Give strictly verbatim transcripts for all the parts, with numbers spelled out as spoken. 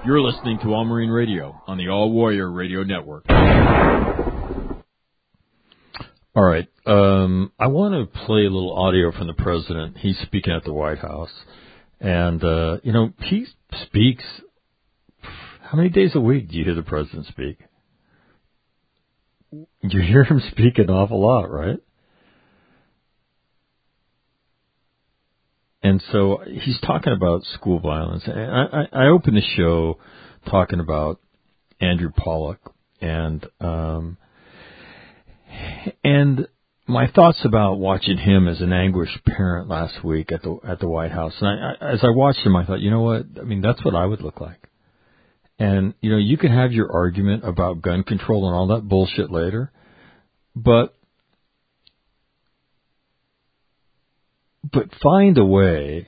You're listening to All Marine Radio on the All Warrior Radio Network. All right. Um, I want to play a little audio from the president. He's speaking at the White House. And, uh, you know, he speaks. How many days a week do you hear the president speak? You hear him speak an awful lot, right? And so he's talking about school violence. And I, I, I opened the show talking about Andrew Pollock and um, and my thoughts about watching him as an anguished parent last week at the at the White House. And I, I, as I watched him, I thought, you know what? I mean, that's what I would look like. And you know, you can have your argument about gun control and all that bullshit later, but but find a way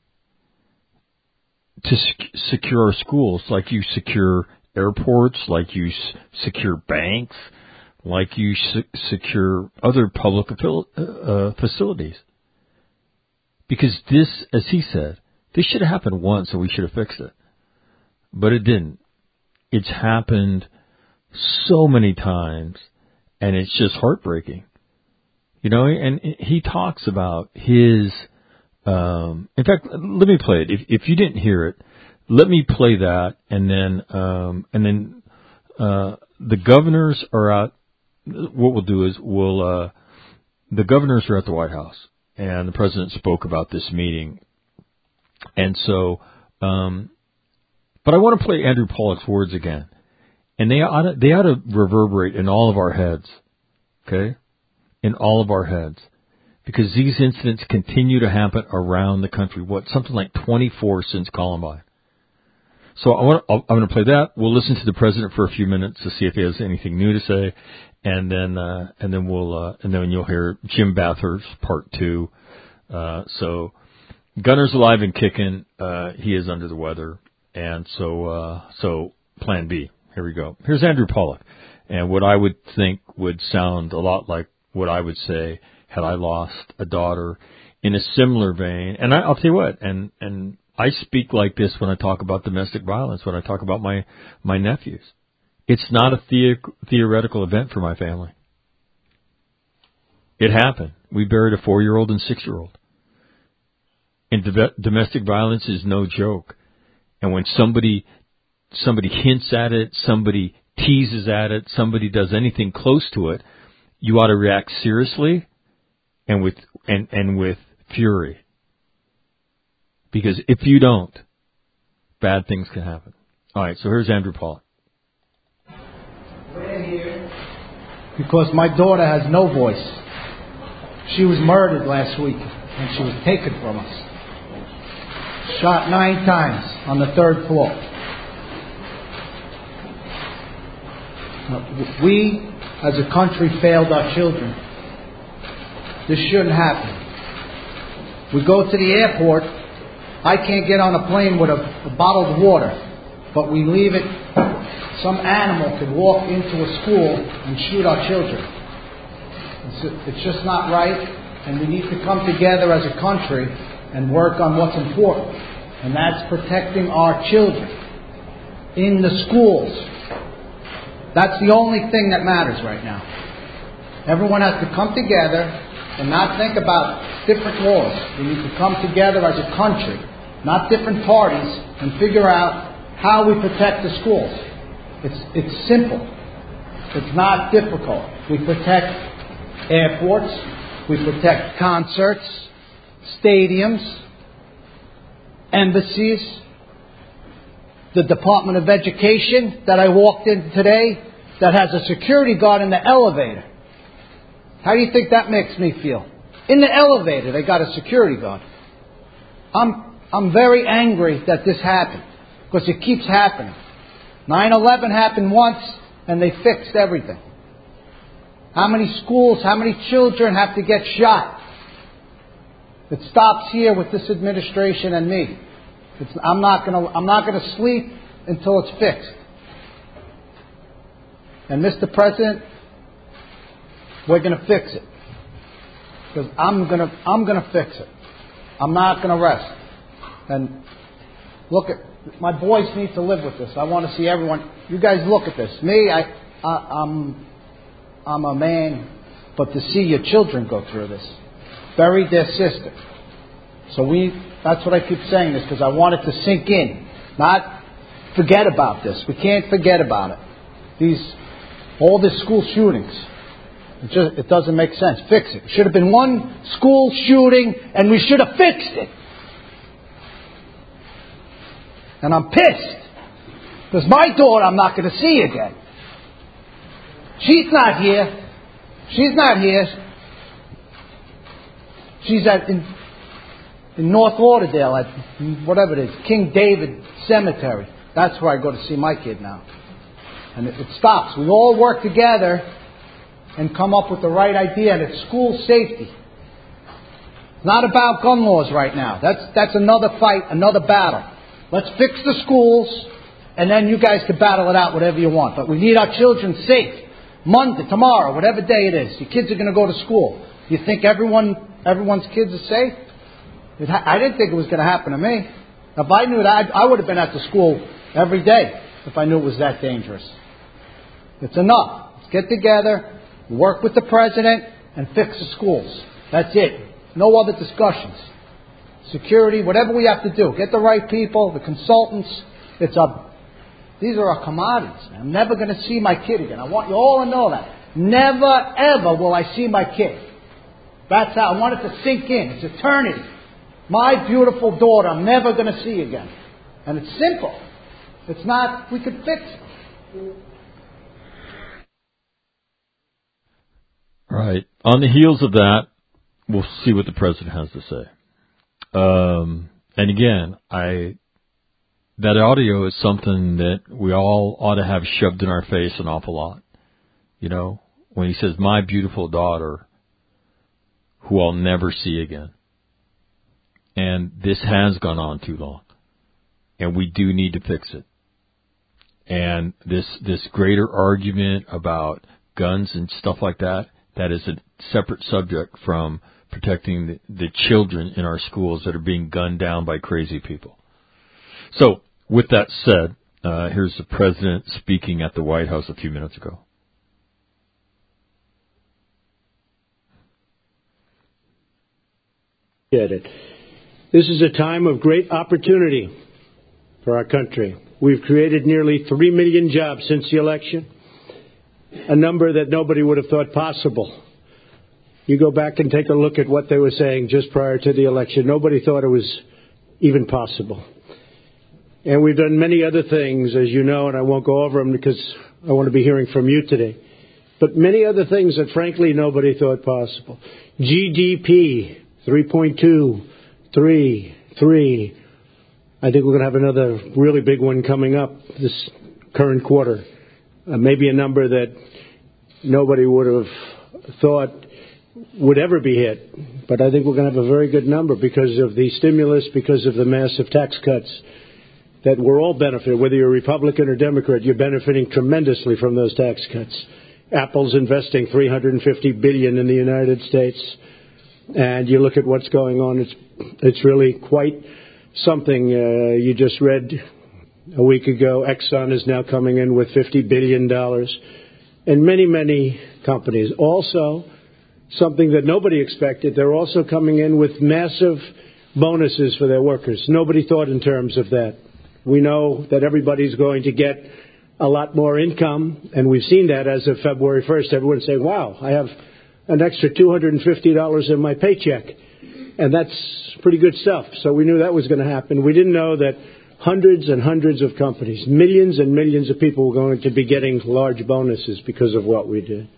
to sec- secure our schools like you secure airports, like you s- secure banks, like you se- secure other public afil- uh, facilities. Because this, as he said, this should have happened once and we should have fixed it. But it didn't. It's happened so many times and it's just heartbreaking. You know, and he talks about his, um, in fact, let me play it. If, if you didn't hear it, let me play that, and then, um, and then, uh, the governors are out. What we'll do is we'll, uh, the governors are at the White House, and the president spoke about this meeting. And so, um, but I want to play Andrew Pollock's words again, and they ought to, they ought to reverberate in all of our heads, okay? In all of our heads, because these incidents continue to happen around the country. What, something like twenty-four since Columbine. So I want, I'm going to play that. We'll listen to the president for a few minutes to see if he has anything new to say, and then uh, and then we'll uh, and then you'll hear Jim Bathurst part two. Uh, so Gunner's alive and kicking. Uh, he is under the weather, and so uh, so Plan B. Here we go. Here's Andrew Pollock, and what I would think would sound a lot like what I would say had I lost a daughter in a similar vein. And I, I'll tell you what, and, and I speak like this when I talk about domestic violence, when I talk about my, my nephews. It's not a the, theoretical event for my family. It happened. We buried a four-year-old and six-year-old. And do- domestic violence is no joke. And when somebody, somebody hints at it, somebody teases at it, somebody does anything close to it, you ought to react seriously and with and, and with fury. Because if you don't, bad things can happen. All right, so here's Andrew Pollock. We're here because my daughter has no voice. She was murdered last week and she was taken from us. Shot nine times on the third floor. Now, we as a country failed our children. This shouldn't happen. We go to the airport. I can't get on a plane with a, a bottle of water, but we leave it. Some animal could walk into a school and shoot our children. It's, it's just not right, and we need to come together as a country and work on what's important, and that's protecting our children in the schools. That's the only thing that matters right now. Everyone has to come together and not think about different laws. We need to come together as a country, not different parties, and figure out how we protect the schools. It's it's simple. It's not difficult. We protect airports. We protect concerts, stadiums, embassies, the Department of Education that I walked in today that has a security guard in the elevator. How do you think that makes me feel? In the elevator, they got a security guard. I'm I'm very angry that this happened because it keeps happening. nine eleven happened once and they fixed everything. How many schools, how many children have to get shot? It stops here with this administration and me. It's, I'm not gonna I'm not gonna sleep until it's fixed. And Mister President, we're gonna fix it. Because I'm gonna I'm gonna fix it. I'm not gonna rest. And Look at, my boys need to live with this. I want to see everyone. You guys look at this. Me, I, I I'm, I'm a man, but to see your children go through this, buried their sister. So we, that's what I keep saying this, because I want it to sink in, not forget about this. We can't forget about it. These, all these school shootings, it just, it doesn't make sense. Fix it. It should have been one school shooting, and we should have fixed it. And I'm pissed, because my daughter I'm not going to see again. She's not here. She's not here. She's at in, in North Lauderdale at whatever it is, King David Cemetery. That's where I go to see my kid now. And it, it stops. We all work together and come up with the right idea, and it's school safety. It's not about gun laws right now. That's that's another fight, another battle. Let's fix the schools, and then you guys can battle it out whatever you want. But we need our children safe. Monday, tomorrow, whatever day it is, your kids are going to go to school. You think everyone, everyone's kids are safe? It ha- I didn't think it was going to happen to me. If I knew that, I would have been at the school every day if I knew it was that dangerous. It's enough. Let's get together, work with the president, and fix the schools. That's it. No other discussions. Security, whatever we have to do. Get the right people, the consultants. It's a, these are our commodities. I'm never going to see my kid again. I want you all to know that. Never, ever will I see my kid. That's how I want it to sink in. It's eternity. My beautiful daughter I'm never going to see again. And it's simple. It's not, we could fix it. Right. On the heels of that, we'll see what the president has to say. Um, and again, I that audio is something that we all ought to have shoved in our face an awful lot. You know, when he says, my beautiful daughter, who I'll never see again. And this has gone on too long. And we do need to fix it. And this this greater argument about guns and stuff like that, that is a separate subject from protecting the, the children in our schools that are being gunned down by crazy people. So, with that said, uh, here's the president speaking at the White House a few minutes ago. Get it. This is a time of great opportunity for our country. We've created nearly three million jobs since the election, a number that nobody would have thought possible. You go back and take a look at what they were saying just prior to the election. Nobody thought it was even possible. And we've done many other things, as you know, and I won't go over them because I want to be hearing from you today. But many other things that, frankly, nobody thought possible. G D P, three point two, three, three. I think we're going to have another really big one coming up this current quarter. Uh, maybe a number that nobody would have thought would ever be hit. But I think we're going to have a very good number because of the stimulus, because of the massive tax cuts that we're all benefiting. Whether you're Republican or Democrat, you're benefiting tremendously from those tax cuts. Apple's investing three hundred fifty billion dollars in the United States. And you look at what's going on, it's it's really quite something. Uh, you just read a week ago, Exxon is now coming in with fifty billion dollars. And many, many companies. Also, something that nobody expected, they're also coming in with massive bonuses for their workers. Nobody thought in terms of that. We know that everybody's going to get a lot more income, and we've seen that as of February first. Everyone's saying, wow, I have an extra two hundred fifty dollars in my paycheck. And that's pretty good stuff. So we knew that was going to happen. We didn't know that hundreds and hundreds of companies, millions and millions of people were going to be getting large bonuses because of what we did.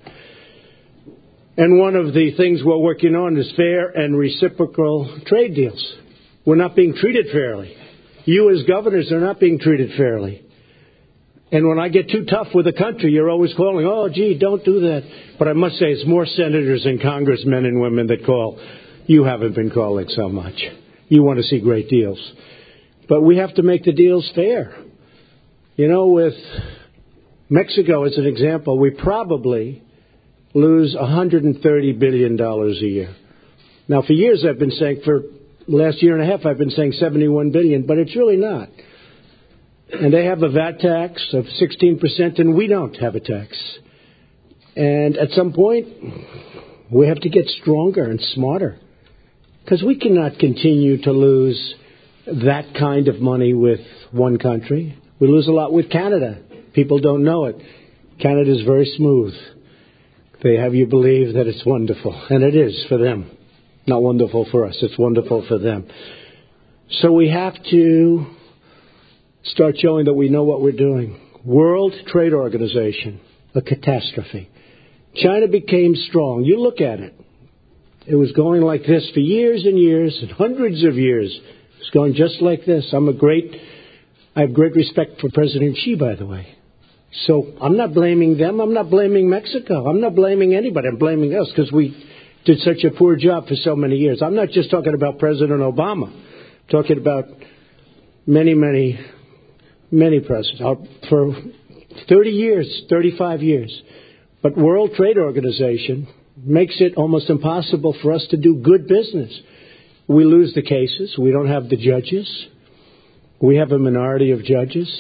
And one of the things we're working on is fair and reciprocal trade deals. We're not being treated fairly. You as governors are not being treated fairly. And when I get too tough with the country, you're always calling, oh, gee, don't do that. But I must say it's more senators and congressmen and women that call. You haven't been calling so much. You want to see great deals. But we have to make the deals fair. You know, with Mexico as an example, we probably lose one hundred thirty billion dollars a year. Now, for years I've been saying, for the last year and a half I've been saying seventy-one billion dollars, but it's really not. And they have a V A T tax of sixteen percent, and we don't have a tax. And at some point, we have to get stronger and smarter, because we cannot continue to lose that kind of money with one country. We lose a lot with Canada. People don't know it. Canada is very smooth. They have you believe that it's wonderful, and it is for them. Not wonderful for us. It's wonderful for them. So we have to start showing that we know what we're doing. World Trade Organization, a catastrophe. China became strong. You look at it. It was going like this for years and years and hundreds of years. It was going just like this. I'm a great, I have great respect for President Xi, by the way. So I'm not blaming them. I'm not blaming Mexico. I'm not blaming anybody. I'm blaming us because we did such a poor job for so many years. I'm not just talking about President Obama. I'm talking about many, many, many presidents. For thirty years, thirty-five years. But World Trade Organization makes it almost impossible for us to do good business. We lose the cases. We don't have the judges. We have a minority of judges.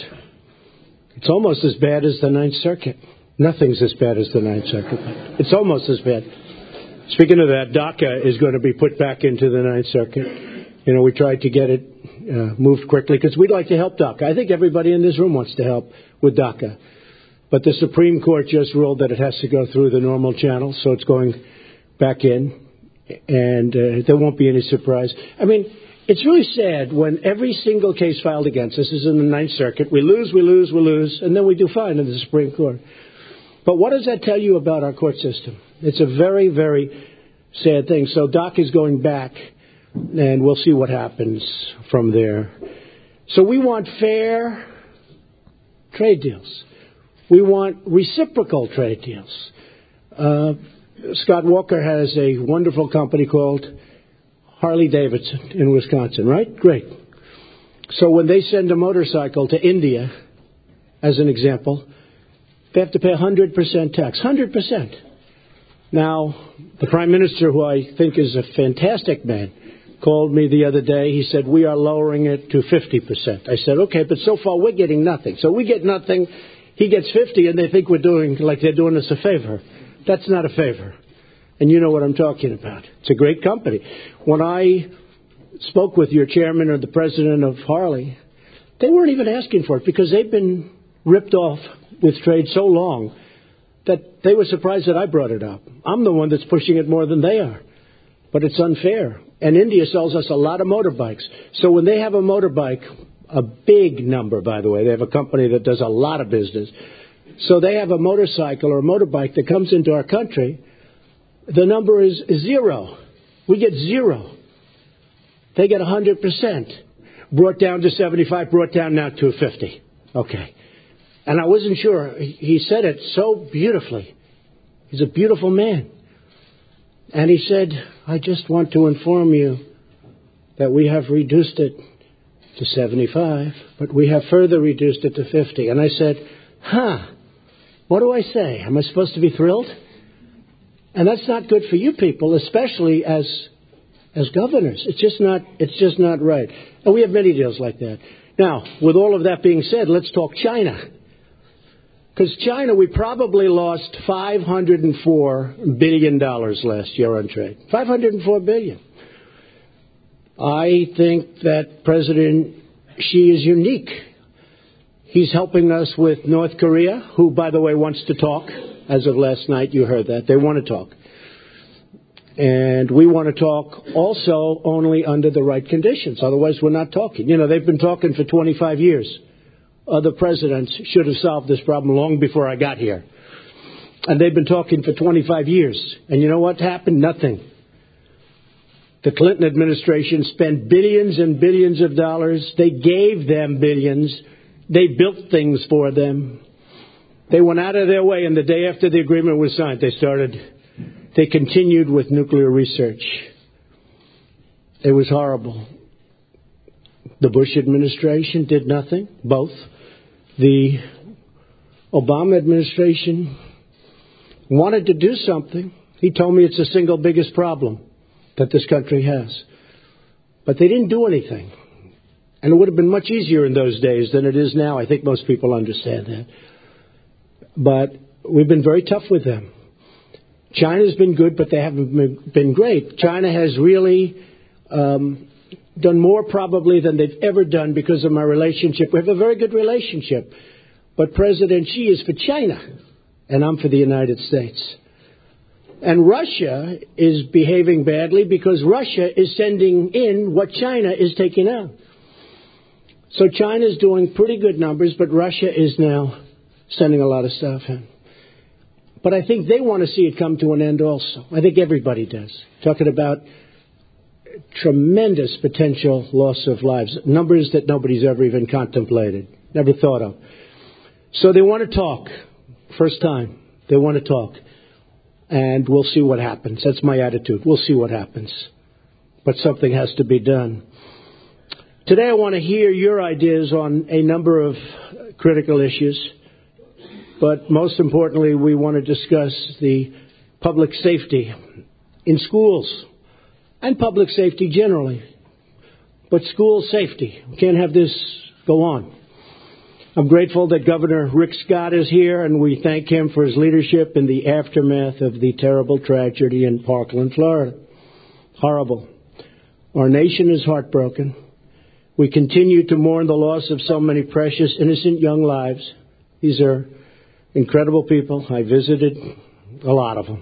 It's almost as bad as the Ninth Circuit. Nothing's as bad as the Ninth Circuit. It's almost as bad. Speaking of that, DACA is going to be put back into the Ninth Circuit. You know, we tried to get it uh, moved quickly because we'd like to help DACA. I think everybody in this room wants to help with DACA. But the Supreme Court just ruled that it has to go through the normal channels, so it's going back in. And uh, there won't be any surprise. I mean, it's really sad when every single case filed against us is in the Ninth Circuit. We lose, we lose, we lose, and then we do fine in the Supreme Court. But what does that tell you about our court system? It's a very, very sad thing. So DACA is going back, and we'll see what happens from there. So we want fair trade deals. We want reciprocal trade deals. Uh, Scott Walker has a wonderful company called Harley Davidson in Wisconsin, right? Great. So when they send a motorcycle to India, as an example, they have to pay one hundred percent tax. one hundred percent. Now, the Prime Minister, who I think is a fantastic man, called me the other day. He said, we are lowering it to fifty percent. I said, okay, but so far we're getting nothing. So we get nothing, he gets fifty, and they think we're doing, like they're doing us a favor. That's not a favor. And you know what I'm talking about. It's a great company. When I spoke with your chairman or the president of Harley, they weren't even asking for it because they've been ripped off with trade so long that they were surprised that I brought it up. I'm the one that's pushing it more than they are. But it's unfair. And India sells us a lot of motorbikes. So when they have a motorbike, a big number, by the way, they have a company that does a lot of business. So they have a motorcycle or a motorbike that comes into our country. The number is zero. We get zero. They get one hundred percent. Brought down to seventy-five, brought down now to fifty. Okay. And I wasn't sure. He said it so beautifully. He's a beautiful man. And he said, I just want to inform you that we have reduced it to seventy-five, but we have further reduced it to fifty. And I said, huh, what do I say? Am I supposed to be thrilled? And that's not good for you people, especially as as governors. It's just not it's just not right. And we have many deals like that. Now, with all of that being said, let's talk China. Because China, we probably lost five hundred four billion dollars last year on trade. five hundred four billion dollars. I think that President Xi is unique. He's helping us with North Korea, who, by the way, wants to talk. As of last night, you heard that. They want to talk. And we want to talk also only under the right conditions. Otherwise, we're not talking. You know, they've been talking for twenty-five years. Other presidents should have solved this problem long before I got here. And they've been talking for twenty-five years. And you know what happened? Nothing. The Clinton administration spent billions and billions of dollars. They gave them billions. They built things for them. They went out of their way, and the day after the agreement was signed, they started, they continued with nuclear research. It was horrible. The Bush administration did nothing, both. The Obama administration wanted to do something. He told me it's the single biggest problem that this country has. But they didn't do anything. And it would have been much easier in those days than it is now. I think most people understand that. But we've been very tough with them. China's been good, but they haven't been great. China has really um, done more probably than they've ever done because of my relationship. We have a very good relationship. But President Xi is for China, and I'm for the United States. And Russia is behaving badly because Russia is sending in what China is taking out. So China's doing pretty good numbers, but Russia is now sending a lot of stuff in. But I think they want to see it come to an end also. I think everybody does. Talking about tremendous potential loss of lives, numbers that nobody's ever even contemplated, never thought of. So they want to talk. First time. They want to talk. And we'll see what happens. That's my attitude. We'll see what happens. But something has to be done. Today I want to hear your ideas on a number of critical issues. But most importantly, we want to discuss the public safety in schools and public safety generally. But school safety. We can't have this go on. I'm grateful that Governor Rick Scott is here, and we thank him for his leadership in the aftermath of the terrible tragedy in Parkland, Florida. Horrible. Our nation is heartbroken. We continue to mourn the loss of so many precious, innocent young lives. These are incredible people. I visited a lot of them.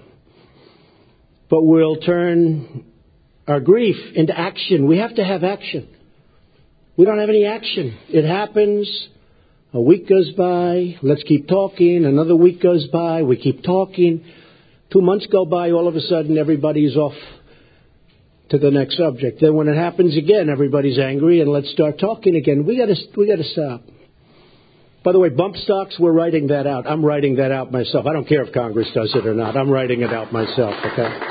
But we'll turn our grief into action. We have to have action. We don't have any action. It happens. A week goes by, let's keep talking. Another week goes by, we keep talking. Two months go by, all of a sudden everybody's off to the next subject. Then when it happens again, everybody's angry, and let's start talking again. We gotta, we gotta stop. By the way, bump stocks, we're writing that out. I'm writing that out myself. I don't care if Congress does it or not. I'm writing it out myself, okay?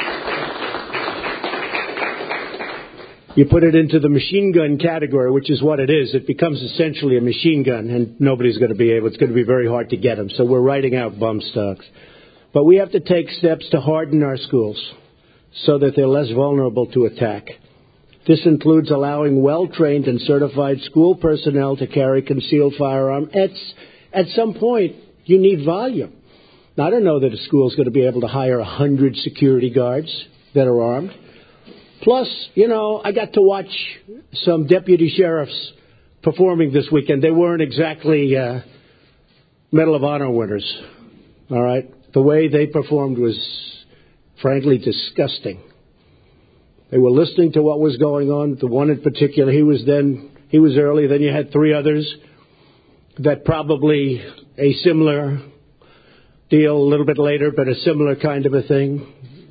You put it into the machine gun category, which is what it is. It becomes essentially a machine gun, and nobody's going to be able. It's going to be very hard to get them. So we're writing out bump stocks. But we have to take steps to harden our schools so that they're less vulnerable to attack. This includes allowing well-trained and certified school personnel to carry concealed firearm. At, at some point, you need volume. Now, I don't know that a school is going to be able to hire one hundred security guards that are armed. Plus, you know, I got to watch some deputy sheriffs performing this weekend. They weren't exactly uh, Medal of Honor winners, all right? The way they performed was, frankly, disgusting. They were listening to what was going on. The one in particular, he was then, he was early. Then you had three others that probably a similar deal a little bit later, but a similar kind of a thing.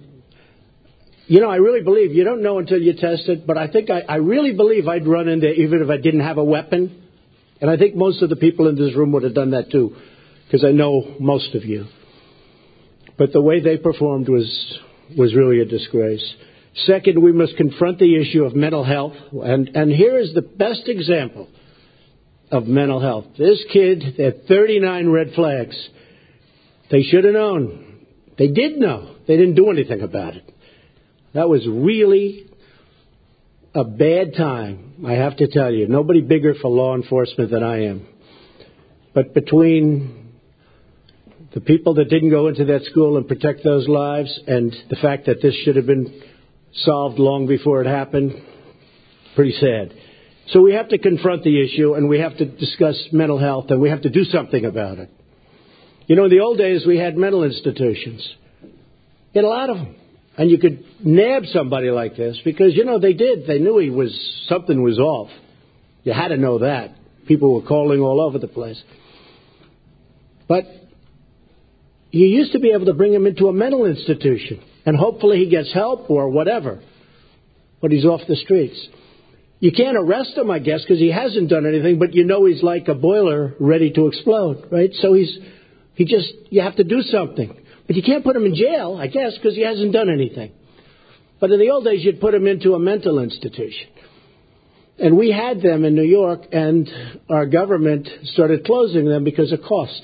You know, I really believe, you don't know until you test it, but I think I, I really believe I'd run in there even if I didn't have a weapon. And I think most of the people in this room would have done that too, because I know most of you. But the way they performed was was really a disgrace. Second, we must confront the issue of mental health. And, and here is the best example of mental health. This kid had thirty-nine red flags. They should have known. They did know. They didn't do anything about it. That was really a bad time, I have to tell you. Nobody bigger for law enforcement than I am. But between the people that didn't go into that school and protect those lives and the fact that this should have been solved long before it happened, pretty sad. So we have to confront the issue, and we have to discuss mental health, and we have to do something about it. You know, in the old days, we had mental institutions. We had a lot of them. And you could nab somebody like this because, you know, they did. They knew he was, something was off. You had to know that. People were calling all over the place. But you used to be able to bring him into a mental institution. And hopefully he gets help or whatever. But he's off the streets. You can't arrest him, I guess, because he hasn't done anything. But you know he's like a boiler ready to explode, right? So he's, he just, you have to do something. But you can't put him in jail, I guess, because he hasn't done anything. But in the old days, you'd put him into a mental institution. And we had them in New York, and our government started closing them because of cost.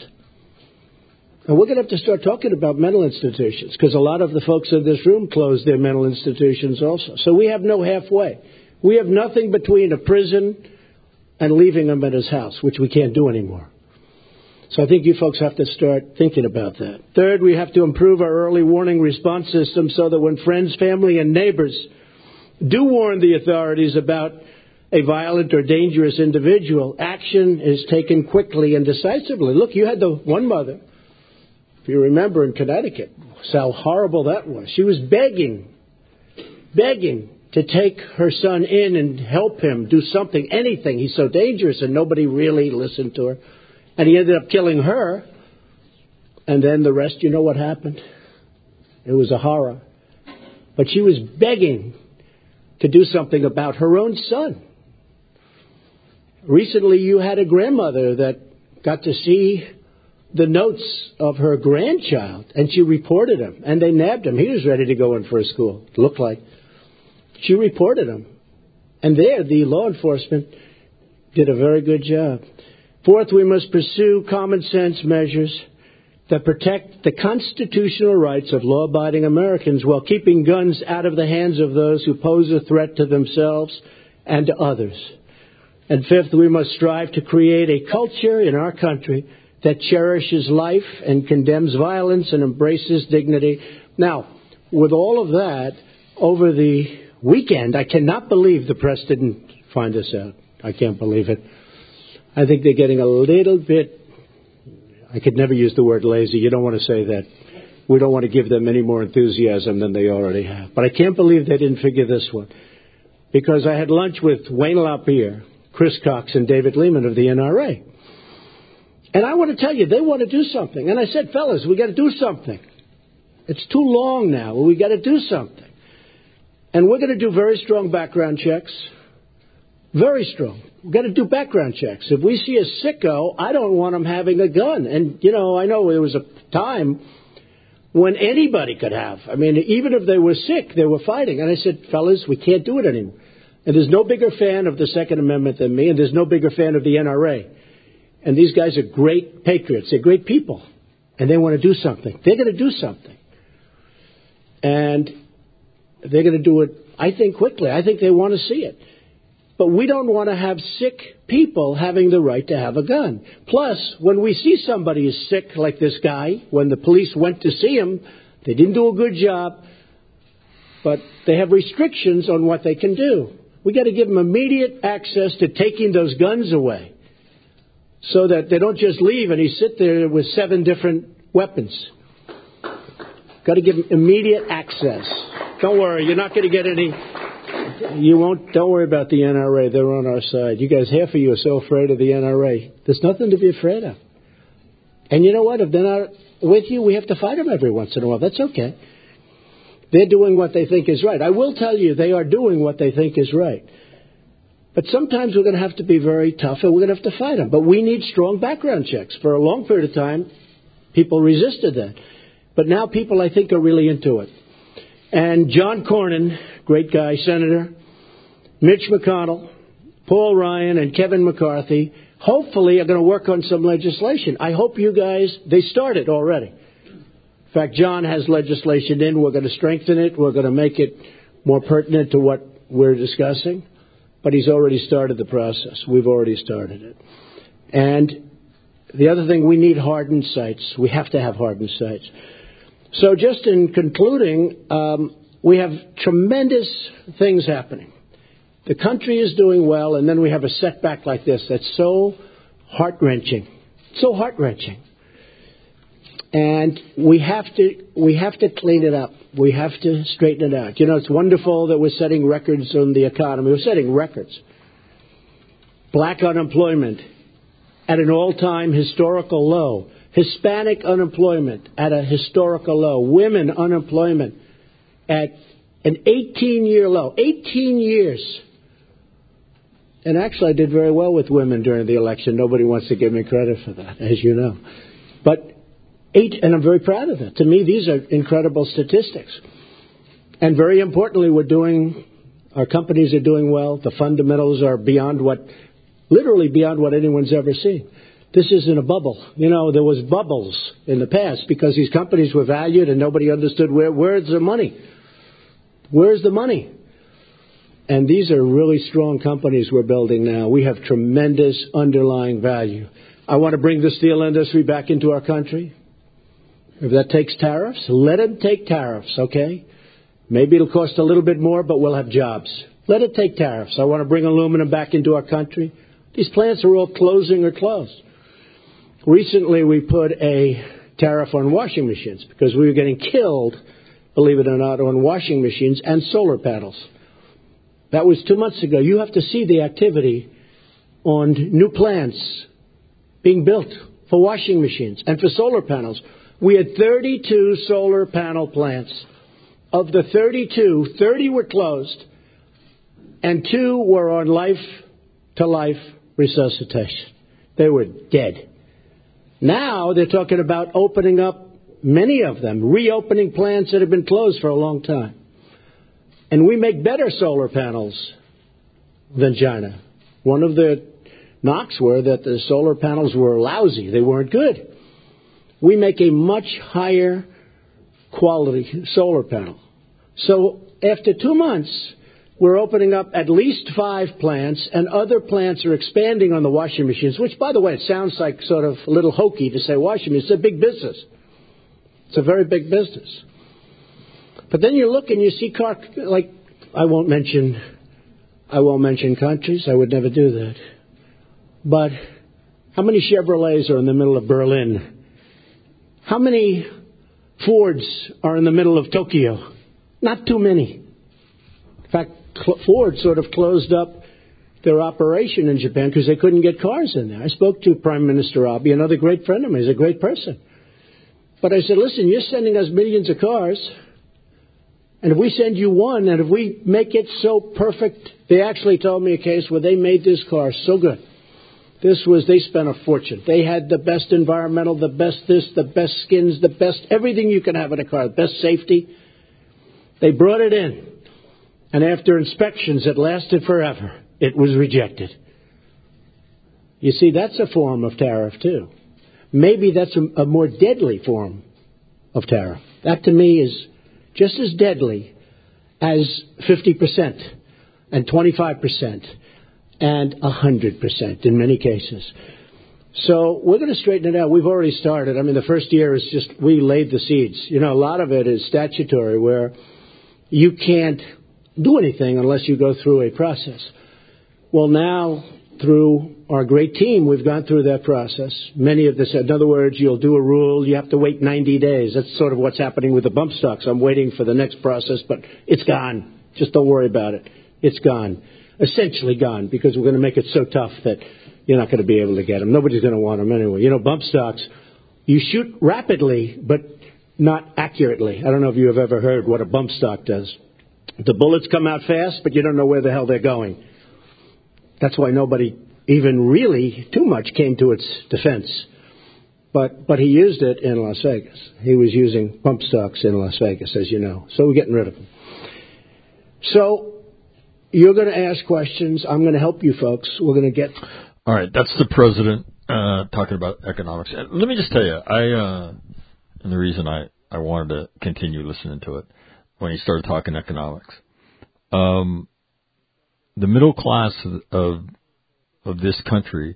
And we're going to have to start talking about mental institutions, because a lot of the folks in this room closed their mental institutions also. So we have no halfway. We have nothing between a prison and leaving him at his house, which we can't do anymore. So I think you folks have to start thinking about that. Third, we have to improve our early warning response system so that when friends, family, and neighbors do warn the authorities about a violent or dangerous individual, action is taken quickly and decisively. Look, you had the one mother, if you remember, in Connecticut, how horrible that was. She was begging, begging to take her son in and help him do something, anything. He's so dangerous, and nobody really listened to her. And he ended up killing her. And then the rest, you know what happened? It was a horror. But she was begging to do something about her own son. Recently, you had a grandmother that got to see the notes of her grandchild, and she reported him, and they nabbed him. He was ready to go in for a school, it looked like. She reported him. And there, the law enforcement did a very good job. Fourth, we must pursue common sense measures that protect the constitutional rights of law-abiding Americans while keeping guns out of the hands of those who pose a threat to themselves and to others. And fifth, we must strive to create a culture in our country that cherishes life and condemns violence and embraces dignity. Now, with all of that, over the weekend, I cannot believe the press didn't find this out. I can't believe it. I think they're getting a little bit, I could never use the word lazy. You don't want to say that. We don't want to give them any more enthusiasm than they already have. But I can't believe they didn't figure this one. Because I had lunch with Wayne LaPierre, Chris Cox, and David Lehman of the N R A. And I want to tell you, they want to do something. And I said, fellas, we got to do something. It's too long now. We got to do something. And we're going to do very strong background checks. Very strong. We've got to do background checks. If we see a sicko, I don't want him having a gun. And, you know, I know there was a time when anybody could have. I mean, even if they were sick, they were fighting. And I said, fellas, we can't do it anymore. And there's no bigger fan of the Second Amendment than me, and there's no bigger fan of the N R A. And these guys are great patriots. They're great people. And they want to do something. They're going to do something. And they're going to do it, I think, quickly. I think they want to see it. But we don't want to have sick people having the right to have a gun. Plus, when we see somebody is sick like this guy, when the police went to see him, they didn't do a good job, but they have restrictions on what they can do. We got to give them immediate access to taking those guns away so that they don't just leave and he sit there with seven different weapons. Got to give them immediate access. Don't worry, you're not going to get any. You won't. Don't worry about the N R A. They're on our side. You guys, half of you are so afraid of the N R A. There's nothing to be afraid of. And you know what? If they're not with you, we have to fight them every once in a while. That's okay. They're doing what they think is right. I will tell you, they are doing what they think is right. But sometimes we're going to have to be very tough, and we're going to have to fight them. But we need strong background checks. For a long period of time, people resisted that. But now people, I think, are really into it. And John Cornyn, great guy, Senator, Mitch McConnell, Paul Ryan, and Kevin McCarthy, hopefully are going to work on some legislation. I hope you guys, they started already. In fact, John has legislation in. We're going to strengthen it. We're going to make it more pertinent to what we're discussing. But he's already started the process. We've already started it. And the other thing, we need hardened sites. We have to have hardened sites. So just in concluding, um, we have tremendous things happening. The country is doing well, and then we have a setback like this that's so heart-wrenching. So heart-wrenching. And we have to we have to clean it up. We have to straighten it out. You know, it's wonderful that we're setting records on the economy. We're setting records. Black unemployment at an all-time historical low. Hispanic unemployment at a historical low. Women unemployment at an eighteen-year low. eighteen years. And actually, I did very well with women during the election. Nobody wants to give me credit for that, as you know. But Eight, and I'm very proud of it. To me, these are incredible statistics. And very importantly, we're doing, our companies are doing well. The fundamentals are beyond what, literally beyond what anyone's ever seen. This isn't a bubble. You know, there was bubbles in the past because these companies were valued and nobody understood where, where's the money? Where's the money? And these are really strong companies we're building now. We have tremendous underlying value. I want to bring the steel industry back into our country. If that takes tariffs, let them take tariffs, okay? Maybe it'll cost a little bit more, but we'll have jobs. Let it take tariffs. I want to bring aluminum back into our country. These plants are all closing or closed. Recently, we put a tariff on washing machines because we were getting killed, believe it or not, on washing machines and solar panels. That was two months ago. You have to see the activity on new plants being built for washing machines and for solar panels. We had thirty-two solar panel plants. Of the thirty-two, thirty were closed and two were on life-to-life resuscitation. They were dead. Now they're talking about opening up many of them, reopening plants that have been closed for a long time. And we make better solar panels than China. One of the knocks were that the solar panels were lousy. They weren't good. We make a much higher quality solar panel. So after two months, we're opening up at least five plants, and other plants are expanding on the washing machines, which, by the way, it sounds like sort of a little hokey to say washing machines. It's a big business. It's a very big business. But then you look and you see car, like, I won't mention, I won't mention countries. I would never do that. But how many Chevrolets are in the middle of Berlin? How many Fords are in the middle of Tokyo? Not too many. In fact, Ford sort of closed up their operation in Japan because they couldn't get cars in there. I spoke to Prime Minister Abe, another great friend of mine. He's a great person. But I said, listen, you're sending us millions of cars. And if we send you one, and if we make it so perfect, they actually told me a case where they made this car so good. This was, they spent a fortune. They had the best environmental, the best this, the best skins, the best, everything you can have in a car, the best safety. They brought it in. And after inspections that lasted forever, it was rejected. You see, that's a form of tariff, too. Maybe that's a, a more deadly form of tariff. That, to me, is just as deadly as fifty percent and twenty-five percent and one hundred percent in many cases. So we're going to straighten it out. We've already started. I mean, the first year is just, we laid the seeds. You know, a lot of it is statutory where you can't do anything unless you go through a process. Well, now, through our great team, we've gone through that process. Many of this, in other words, you'll do a rule, you have to wait ninety days. That's sort of what's happening with the bump stocks. I'm waiting for the next process, but it's gone. Just don't worry about it. It's gone. Essentially gone, because we're going to make it so tough that you're not going to be able to get them. Nobody's going to want them anyway. You know, bump stocks, you shoot rapidly, but not accurately. I don't know if you have ever heard what a bump stock does. The bullets come out fast, but you don't know where the hell they're going. That's why nobody even really too much came to its defense. But but he used it in Las Vegas. He was using bump stocks in Las Vegas, as you know. So we're getting rid of them. So you're going to ask questions. I'm going to help you folks. We're going to get... All right, that's the president uh, talking about economics. Let me just tell you, I uh, and the reason I, I wanted to continue listening to it when he started talking economics. Um, the middle class of, of of this country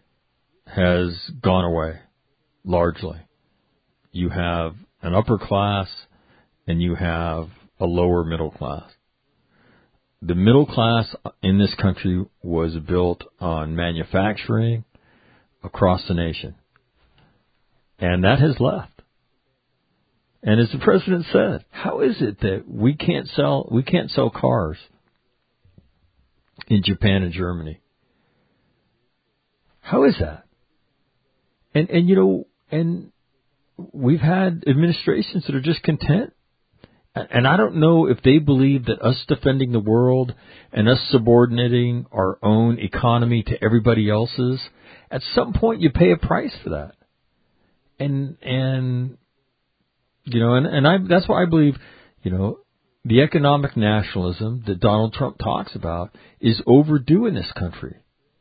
has gone away, largely. You have an upper class and you have a lower middle class. The middle class in this country was built on manufacturing across the nation. And that has left. And as the president said, how is it that we can't sell we can't sell cars in Japan and Germany? How is that? And and you know, and we've had administrations that are just content. And I don't know if they believe that us defending the world and us subordinating our own economy to everybody else's, at some point you pay a price for that. And and you know, and, and I that's why I believe, you know, the economic nationalism that Donald Trump talks about is overdue in this country.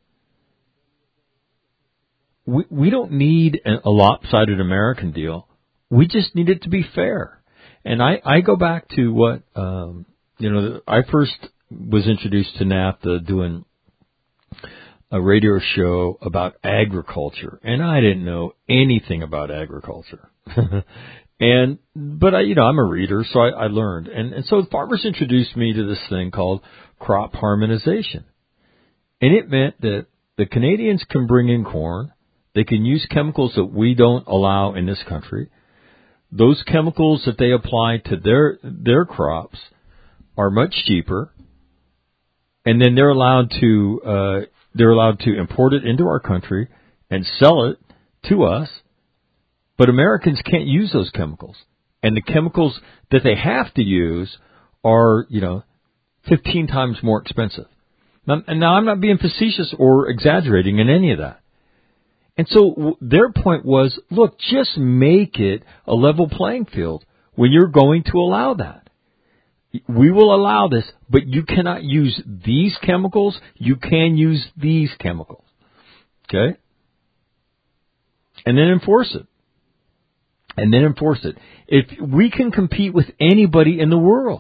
We we don't need a lopsided American deal. We just need it to be fair. And I, I go back to what, um, you know, I first was introduced to NAFTA doing a radio show about agriculture, and I didn't know anything about agriculture. and but I, you know, I'm a reader, so I, I learned. And and so farmers introduced me to this thing called crop harmonization, and it meant that the Canadians can bring in corn. They can use chemicals that we don't allow in this country. Those chemicals that they apply to their their crops are much cheaper, and then they're allowed to uh, they're allowed to import it into our country and sell it to us. But Americans can't use those chemicals, and the chemicals that they have to use are, you know, fifteen times more expensive. Now, and now I'm not being facetious or exaggerating in any of that. And so their point was, look, just make it a level playing field when you're going to allow that. We will allow this, but you cannot use these chemicals. You can use these chemicals. Okay? And then enforce it. And then enforce it. If we can compete with anybody in the world,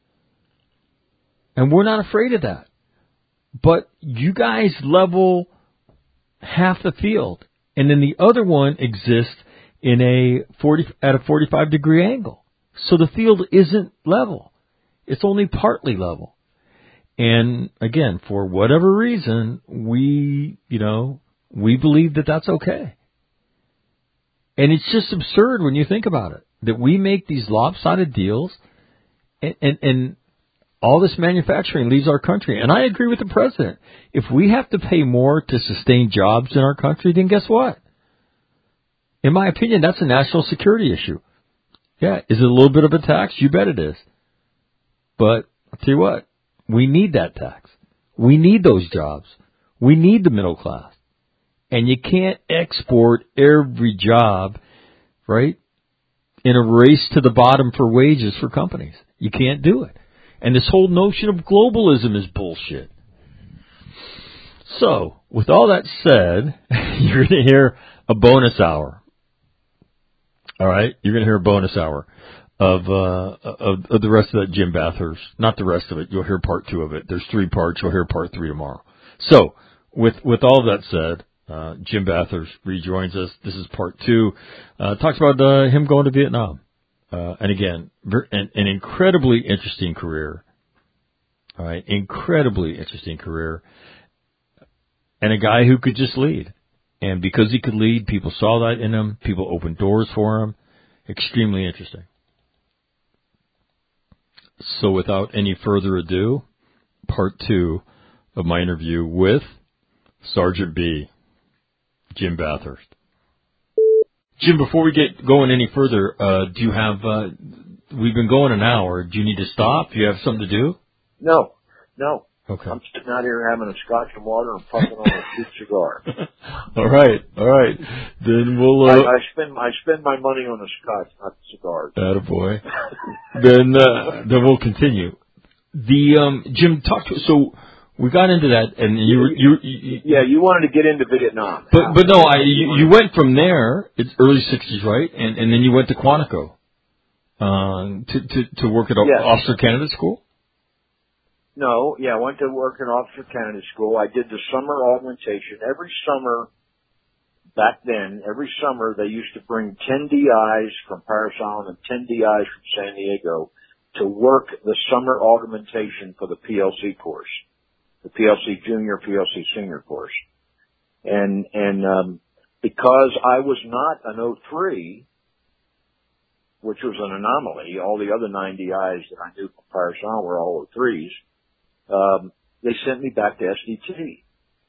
and we're not afraid of that, but you guys level half the field, and then the other one exists in a forty at a forty-five degree angle. So the field isn't level. It's only partly level. And again, for whatever reason, we, you know, we believe that that's okay. And it's just absurd when you think about it, that we make these lopsided deals and, and, and all this manufacturing leaves our country. And I agree with the president. If we have to pay more to sustain jobs in our country, then guess what? In my opinion, that's a national security issue. Yeah, is it a little bit of a tax? You bet it is. But I'll tell you what, we need that tax. We need those jobs. We need the middle class. And you can't export every job, right, in a race to the bottom for wages for companies. You can't do it. And this whole notion of globalism is bullshit. So, with all that said, you're going to hear a bonus hour. All right? You're going to hear a bonus hour of, uh, of of the rest of that Jim Bathurst. Not the rest of it. You'll hear part two of it. There's three parts. You'll hear part three tomorrow. So, with with all that said, uh, Jim Bathurst rejoins us. This is part two. Uh, talks about uh, him going to Vietnam. Uh, and again, an, an incredibly interesting career. All right, incredibly interesting career. And a guy who could just lead. And because he could lead, people saw that in him. People opened doors for him. Extremely interesting. So without any further ado, part two of my interview with Sergeant B, Jim Bathurst. Jim, before we get going any further, uh, do you have, uh, we've been going an hour. Do you need to stop? Do you have something to do? No, no. Okay. I'm sitting out here having a scotch and water and puffing on a cheap cigar. all right, all right. Then we'll. Uh, I, I spend I spend my money on the scotch, not the cigars. Attaboy. then uh, then we'll continue. The um, Jim, talk to. So we got into that, and you were you, you. Yeah, you wanted to get into Vietnam. But but no, I you, you went from there. It's early sixties, right? And and then you went to Quantico, um, to to to work at yes. Officer Candidate School. No, yeah, I went to work in Officer Candidate School. I did the summer augmentation. Every summer, back then, every summer they used to bring ten D Is from Parris Island and ten D Is from San Diego to work the summer augmentation for the P L C course, the P L C Junior, P L C Senior course. And, and, um, because I was not an O three, which was an anomaly, all the other nine D Is that I knew from Parris Island were all O threes. Um, they sent me back to S D T.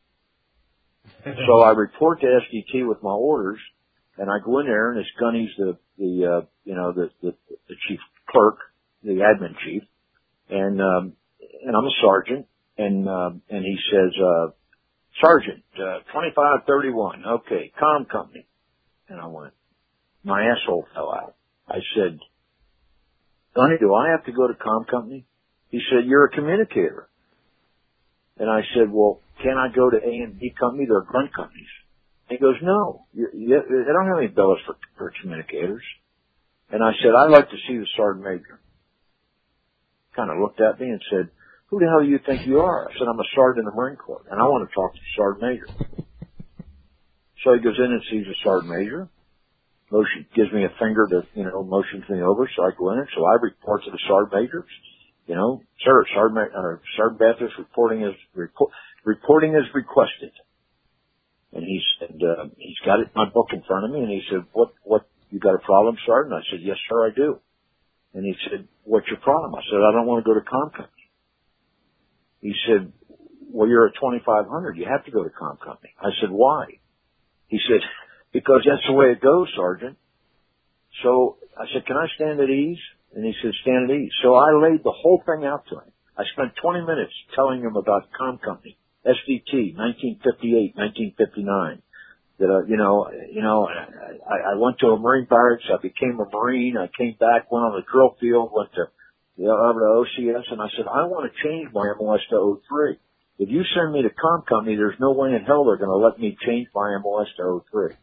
So I report to S D T with my orders, and I go in there, and it's Gunny's the, the, uh, you know, the, the, the chief clerk, the admin chief, and, um, and I'm a sergeant, and, um, and he says, uh, Sergeant, uh, twenty-five thirty-one, okay, comm company. And I went, my asshole fell out. I said, Gunny, do I have to go to comm company? He said, you're a communicator. And I said, well, can I go to A and B company? They're grunt companies. He goes, no, you, you, they don't have any bills for, for communicators. And I said, I'd like to see the sergeant major. Kind of looked at me and said, who the hell do you think you are? I said, I'm a sergeant in the Marine Corps, and I want to talk to the sergeant major. So he goes in and sees the sergeant major. Motion gives me a finger to, you know, motions me over, so I go in. So I report to the sergeant major. You know, sir, Sergeant, uh, Sergeant Bathurst reporting is report, reporting is requested. And he said, uh, he's got it, my book in front of me, and he said, what, what, you got a problem, Sergeant? I said, yes, sir, I do. And he said, what's your problem? I said, I don't want to go to Com Company. He said, well, you're at twenty-five hundred. You have to go to Com Company. I said, why? He said, because that's the way it goes, Sergeant. So I said, can I stand at ease? And he said, stand at ease. So I laid the whole thing out to him. I spent twenty minutes telling him about Com Company, S D T, nineteen fifty-eight, nineteen fifty-nine. That, uh, you know, you know, I, I went to a Marine barracks. I became a Marine. I came back, went on the drill field, went to, you know, over to O C S, and I said, I want to change my M O S to O three. If you send me to Com Company, there's no way in hell they're going to let me change my M O S to O three.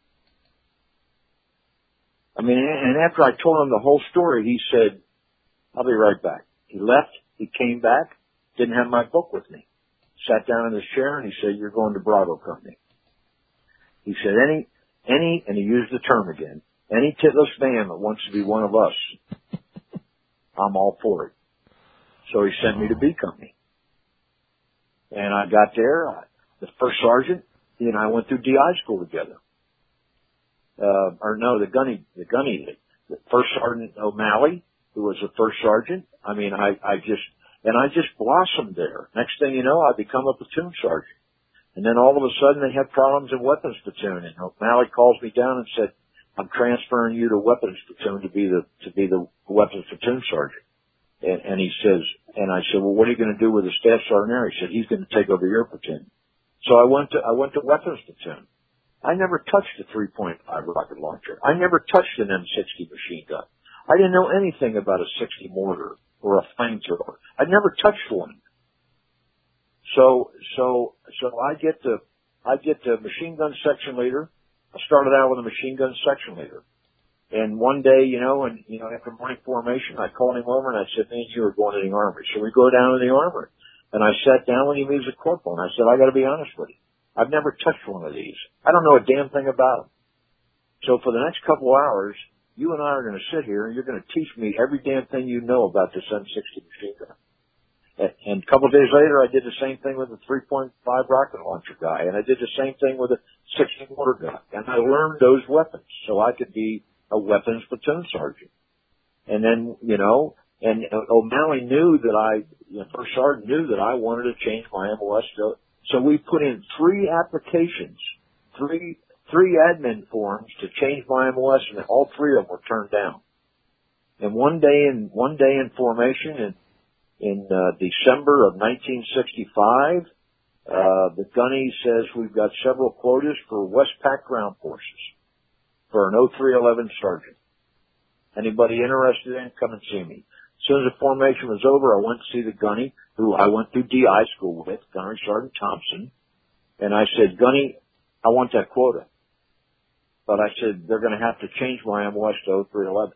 I mean, and after I told him the whole story, he said, I'll be right back. He left. He came back. Didn't have my book with me. Sat down in his chair and he said, you're going to Bravo Company. He said, any, any, and he used the term again, any titless man that wants to be one of us, I'm all for it. So he sent me to B Company. And I got there. I, the first sergeant, he and I went through D I school together. Uh, or no, the gunny, the gunny, the first sergeant O'Malley, who was the first sergeant. I mean, I, I just, and I just blossomed there. Next thing you know, I become a platoon sergeant. And then all of a sudden they had problems in weapons platoon. And O'Malley calls me down and said, I'm transferring you to weapons platoon to be the, to be the weapons platoon sergeant. And, and he says, and I said, well, what are you going to do with the staff sergeant there? He said, he's going to take over your platoon. So I went to, I went to weapons platoon. I never touched a three point five rocket launcher. I never touched an M sixty machine gun. I didn't know anything about a sixty mortar or a flamethrower. I never touched one. So, so, so I get to, I get to machine gun section leader. I started out with a machine gun section leader. And one day, you know, and, you know, after morning formation, I called him over and I said, man, you are going to the armory. So we go down to the armory. And I sat down when he was a corporal and I said, I got to be honest with you. I've never touched one of these. I don't know a damn thing about them. So for the next couple of hours, you and I are going to sit here and you're going to teach me every damn thing you know about this M sixty machine gun. And a couple of days later, I did the same thing with the three point five rocket launcher guy, and I did the same thing with a sixty mortar guy. And I learned those weapons so I could be a weapons platoon sergeant. And then, you know, and O'Malley knew that I, you know, first sergeant knew that I wanted to change my M O S to. So we put in three applications, three three admin forms to change my M O S, and all three of them were turned down. And one day in one day in formation in in uh, December of nineteen sixty-five, uh, the gunny says we've got several quotas for Westpac ground forces for an oh three eleven sergeant. Anybody interested in it, come and see me. As soon as the formation was over, I went to see the gunny, who I went through D I school with, Gunnery Sergeant Thompson, and I said, Gunny, I want that quota. But I said, they're going to have to change my M O S to oh three eleven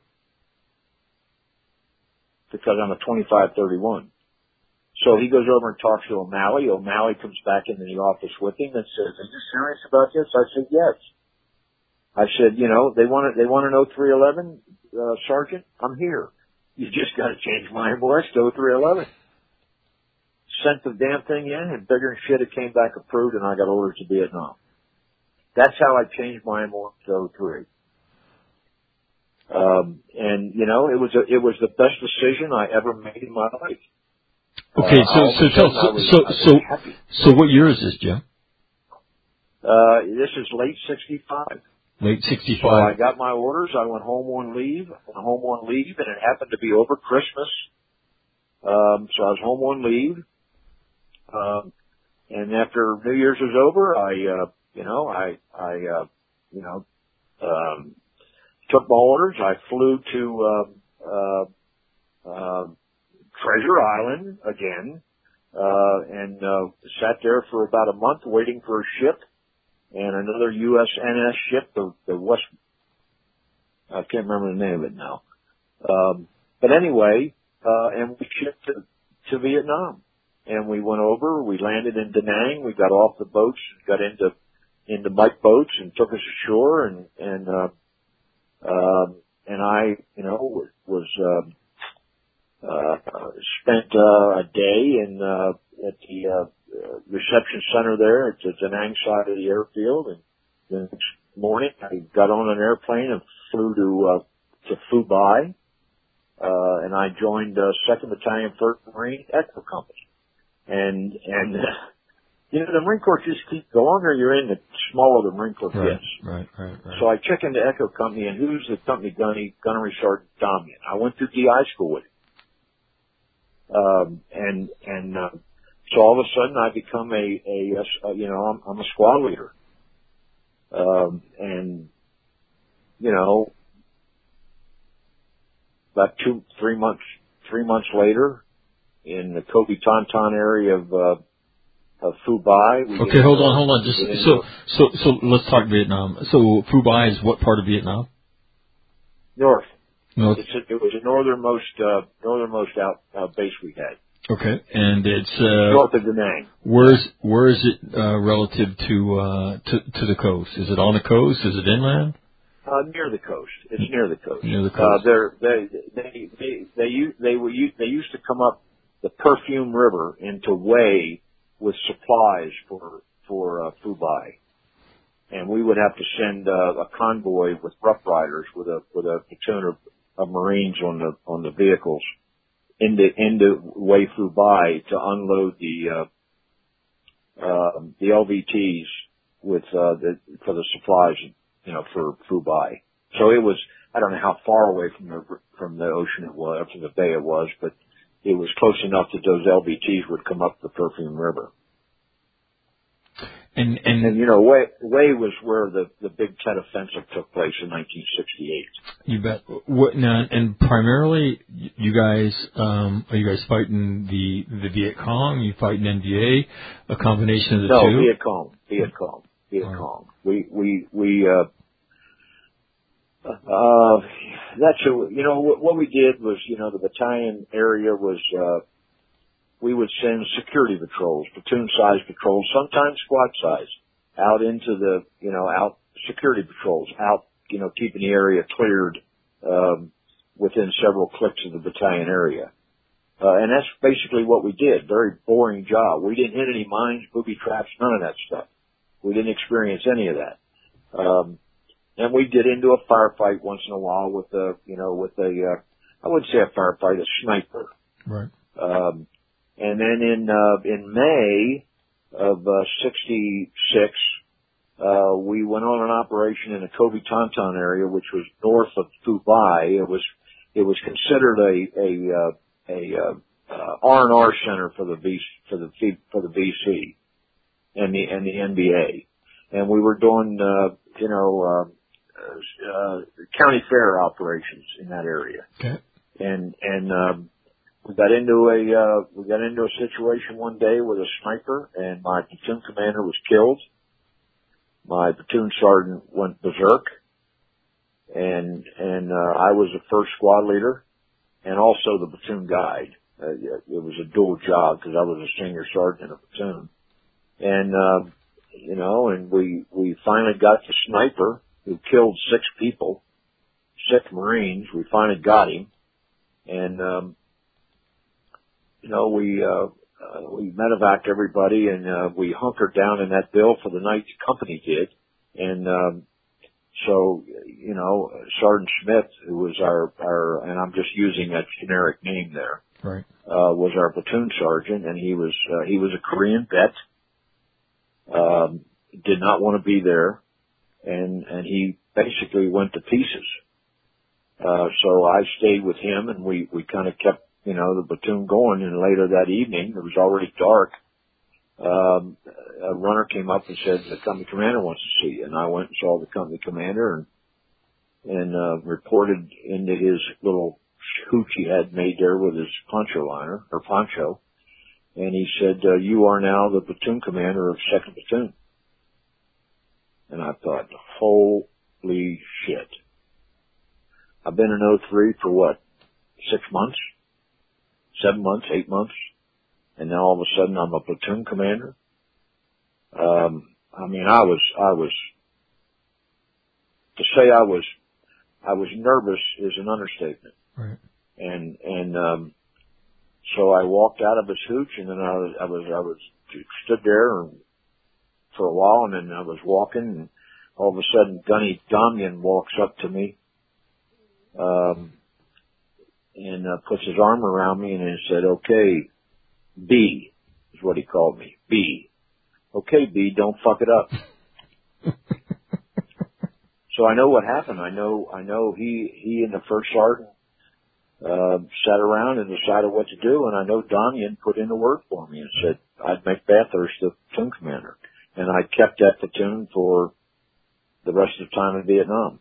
because I'm a twenty-five thirty-one. So he goes over and talks to O'Malley. O'Malley comes back into the office with him and says, are you serious about this? I said, yes. I said, you know, they want it, they want an oh three eleven, uh, sergeant. I'm here. You just got to change my M O S to oh three eleven. Sent the damn thing in, and bigger than shit, it came back approved, and I got orders to Vietnam. That's how I changed my M O S to oh three. Um, and you know, it was a, it was the best decision I ever made in my life. Okay, uh, so so so I was, so I was so happy. so what year is this, Jim? Uh, this is late sixty-five. Late So I sixty-five. got my orders. I went home on leave. I went home on leave, and it happened to be over Christmas. Um, so I was home on leave. Um, and after New Year's was over, I, uh, you know, I, I, uh, you know, um, took my orders. I flew to, uh, uh, uh, Treasure Island again, uh, and, uh, sat there for about a month waiting for a ship and another U S N S ship, the, the West, I can't remember the name of it now. Um, but anyway, uh, and we shipped to, to Vietnam. and we went over. We landed in Da Nang. We got off the boats, got into into Mike boats, and took us ashore. And and uh, uh, and I, you know, was uh, uh, spent uh, a day in uh, at the uh, reception center there at the Da Nang side of the airfield. And the next morning, I got on an airplane and flew to uh, to Phu Bai. Uh, and I joined uh, second Battalion, first Marine Echo Company. And, and, uh, you know, the Marine Corps just keep, the longer you're in, the smaller the Marine Corps right, gets. Right, right, right. So I check into Echo Company, and who's the company gunny, gunnery sergeant Damian? I went through D I school with him. Um, and, and, uh, so all of a sudden I become a, a, a you know, I'm, I'm a squad leader. Um, and, you know, about two, three months, three months later, in the Kobe Tonton area of uh, of Phu Bai. Okay, hold on, hold on. Just so, so, so let's talk Vietnam. So Phu Bai is what part of Vietnam? North. North. It's a, it was the northernmost uh, northernmost out uh, base we had. Okay, and it's uh, north of Da Nang. Where's where is it uh, relative to uh, to to the coast? Is it on the coast? Is it inland? Uh, near the coast. It's near the coast. Near the coast. Uh, they're, they, they, they, they, they were, they used to come up the Perfume River into Hue with supplies for, for, uh, Phu Bai. And we would have to send, uh, a convoy with Rough Riders with a, with a platoon of, of Marines on the, on the vehicles into, into Hue Phu Bai to unload the, uh, uh, the L V Ts with, uh, the, for the supplies, you know, for Phu Bai. So it was, I don't know how far away from the, from the ocean it was, from the bay it was, but it was close enough that those L V Ts would come up the Perfume River. And, and, and you know, Hue, Hue was where the, the Big Tet Offensive took place in nineteen sixty-eight. You bet. What, now, and primarily, you guys, um, are you guys fighting the, the Viet Cong? Are you fighting N V A? A combination of the no, two? No, Viet Cong. Viet Cong. Viet Cong. We, we, we, uh, Uh, that's a, you know, what, what we did was, you know, the battalion area was, uh, we would send security patrols, platoon size patrols, sometimes squad size, out into the, you know, out security patrols, out, you know, keeping the area cleared, um, within several clicks of the battalion area. Uh, and that's basically what we did. Very boring job. We didn't hit any mines, booby traps, none of that stuff. We didn't experience any of that. Um, And we get into a firefight once in a while with a, you know, with a, uh, I wouldn't say a firefight, a sniper. Right. Um, and then in, uh, in May of, uh, sixty-six, uh, we went on an operation in the Kobe Tonton area, which was north of Phu Bai. It was, it was considered a, a, uh, a, uh, uh, R and R center for the V, for the, for the V C and the, and the N B A. And we were doing, uh, you know, uh, Uh, county fair operations in that area. Okay. And, and, um, we got into a, uh, we got into a situation one day with a sniper, and my platoon commander was killed. My platoon sergeant went berserk, and, and, uh, I was the first squad leader and also the platoon guide. Uh, it was a dual job because I was a senior sergeant of the platoon. And, uh, you know, and we, we finally got the sniper who killed six people, six Marines. We finally got him. And, um, you know, we, uh, uh, we medevaced everybody, and, uh, we hunkered down in that bill for the night the company did. And, um, so, you know, Sergeant Smith, who was our, our, and I'm just using that generic name there, right, uh, was our platoon sergeant, and he was, uh, he was a Korean vet, um, did not want to be there. And, and he basically went to pieces. Uh, so I stayed with him, and we, we kind of kept, you know, the platoon going. And later that evening, it was already dark. Um, a runner came up and said, the company commander wants to see you. And I went and saw the company commander and, and, uh, reported into his little hooch he had made there with his poncho liner, or poncho. And he said, uh, you are now the platoon commander of second Platoon. And I thought, holy shit. I've been in oh three for what? Six months? Seven months? Eight months? and then all of a sudden I'm a platoon commander. Um, I mean, I was, I was, to say I was, I was nervous is an understatement. Right. And, and, um, so I walked out of his hooch, and then I was, I was, I was, stood there and, for a while, and then I was walking, and all of a sudden Gunny Domyan walks up to me, um, and, uh, puts his arm around me and he said, okay, B, is what he called me, B. Okay, B, don't fuck it up. So I know what happened. I know, I know he, he and the first sergeant, uh, sat around and decided what to do, and I know Domyan put in a word for me and said I'd make Bathurst the platoon commander. And I kept that platoon for the rest of the time in Vietnam.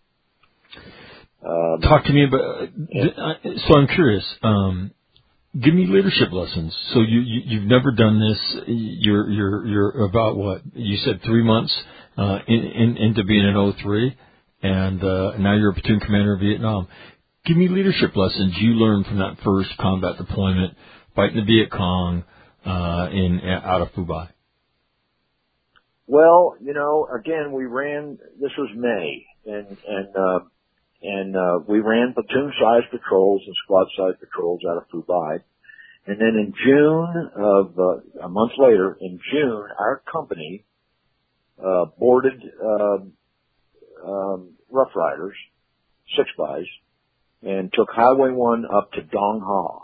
Um, Talk to me about, yeah. So I'm curious, um, give me leadership lessons. So you, you, you've never done this. You're, you're, you're about what? You said three months, uh, in, in, into being an oh three, and, uh, now you're a platoon commander in Vietnam. Give me leadership lessons you learned from that first combat deployment, fighting the Viet Cong, uh, in, out of Phu Bai. Well, you know, again, we ran, this was May, and, and, uh, and, uh, we ran platoon-sized patrols and squad-sized patrols out of Phu Bai. And then in June of, uh, a month later, in June, our company, uh, boarded, uh, um, Rough Riders, six bys, and took Highway one up to Dong Ha.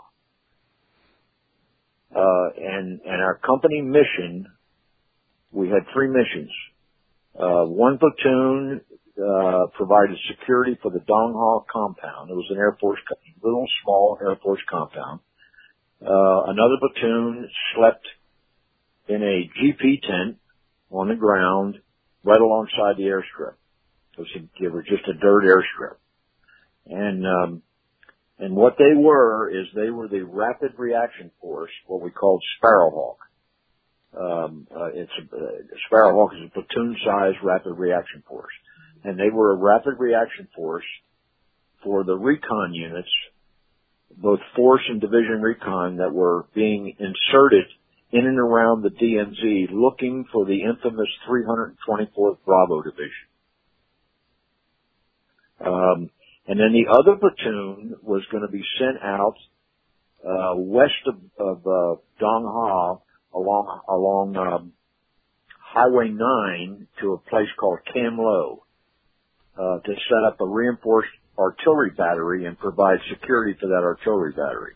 Uh, and, and our company mission, we had three missions. Uh, one platoon, uh, provided security for the Dong Ha compound. It was an Air Force, little small Air Force compound. Uh, another platoon slept in a G P tent on the ground right alongside the airstrip. It was, a, it was just a dirt airstrip. And, um, and what they were is they were the Rapid Reaction Force, what we called Sparrowhawk. Um, uh, it's a, uh, Sparrowhawk is a platoon-sized rapid reaction force, and they were a rapid reaction force for the recon units, both force and division recon, that were being inserted in and around the D M Z, looking for the infamous three hundred twenty-fourth Bravo Division. Um, and then the other platoon was going to be sent out uh, west of, of uh, Dong Ha, along along um, Highway nine to a place called Cam Lo, uh, to set up a reinforced artillery battery and provide security for that artillery battery.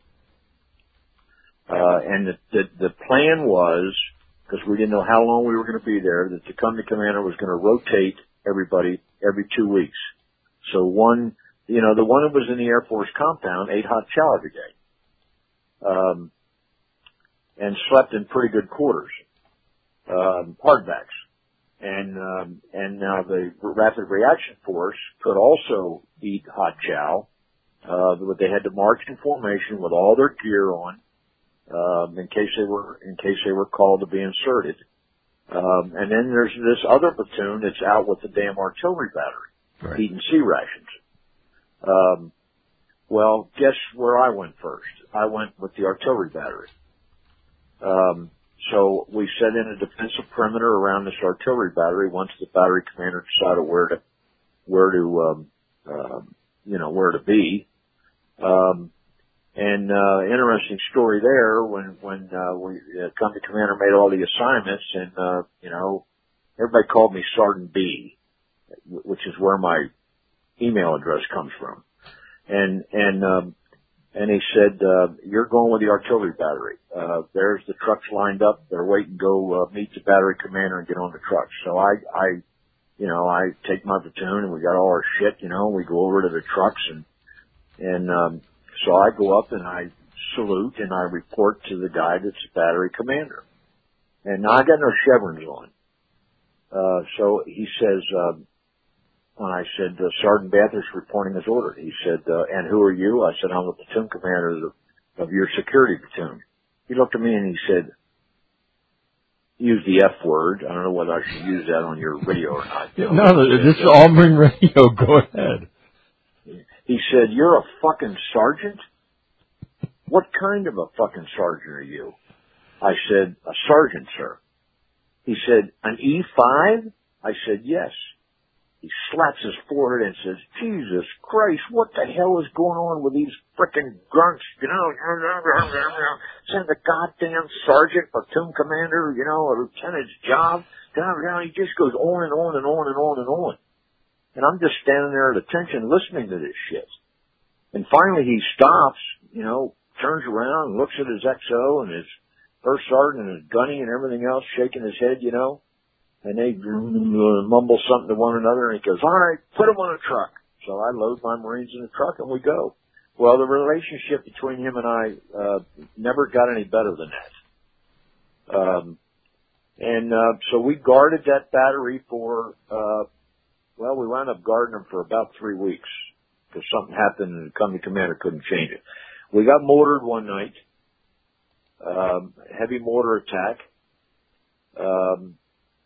Uh, and the, the, the plan was, because we didn't know how long we were going to be there, that the company commander was going to rotate everybody every two weeks. So one, you know, the one that was in the Air Force compound ate hot chow every day. Um, and slept in pretty good quarters, um, hardbacks. And, um, and now the Rapid Reaction Force could also eat hot chow, uh, but they had to march in formation with all their gear on, um, in case they were, in case they were called to be inserted. Um, and then there's this other platoon that's out with the damn artillery battery, right, eating sea rations. Um, well, guess where I went first? I went with the artillery battery. Um, so we set in a defensive perimeter around this artillery battery once the battery commander decided where to, where to, um, uh, you know, where to be. Um, and, uh, interesting story there when, when, uh, we, uh, company commander made all the assignments, and, uh, you know, everybody called me Sergeant B, which is where my email address comes from. And, and, um, And he said, uh, you're going with the artillery battery. Uh, there's the trucks lined up. They're waiting to go, uh, meet the battery commander and get on the trucks. So I, I, you know, I take my platoon and we got all our shit, you know, we go over to the trucks, and, and, um, so I go up and I salute and I report to the guy that's the battery commander. And now I got no chevrons on. Uh, so he says, uh, when I said, uh, Sergeant Bathurst reporting his order, he said, uh, and who are you? I said, I'm the platoon commander of, the, of your security platoon. He looked at me and he said, use the F word. I don't know whether I should use that on your radio or not. You know, no, this is Auburn Radio. Go ahead. He said, you're a fucking sergeant? what kind of a fucking sergeant are you? I said, a sergeant, sir. He said, an E five? I said, yes. He slaps his forehead and says, Jesus Christ, what the hell is going on with these frickin' grunts, you know? Send the goddamn sergeant, platoon commander, you know, a lieutenant's job. He just goes on and on and on and on and on. And I'm just standing there at attention listening to this shit. And finally he stops, you know, turns around and looks at his X O and his first sergeant and his gunny and everything else, shaking his head, you know. And they mumble something to one another, and he goes, all right, put them on a truck. So I load my Marines in the truck, and we go. Well, the relationship between him and I uh never got any better than that. Um, and uh so we guarded that battery for, uh well, we wound up guarding them for about three weeks because something happened and the company commander couldn't change it. We got mortared one night, um, heavy mortar attack. Um,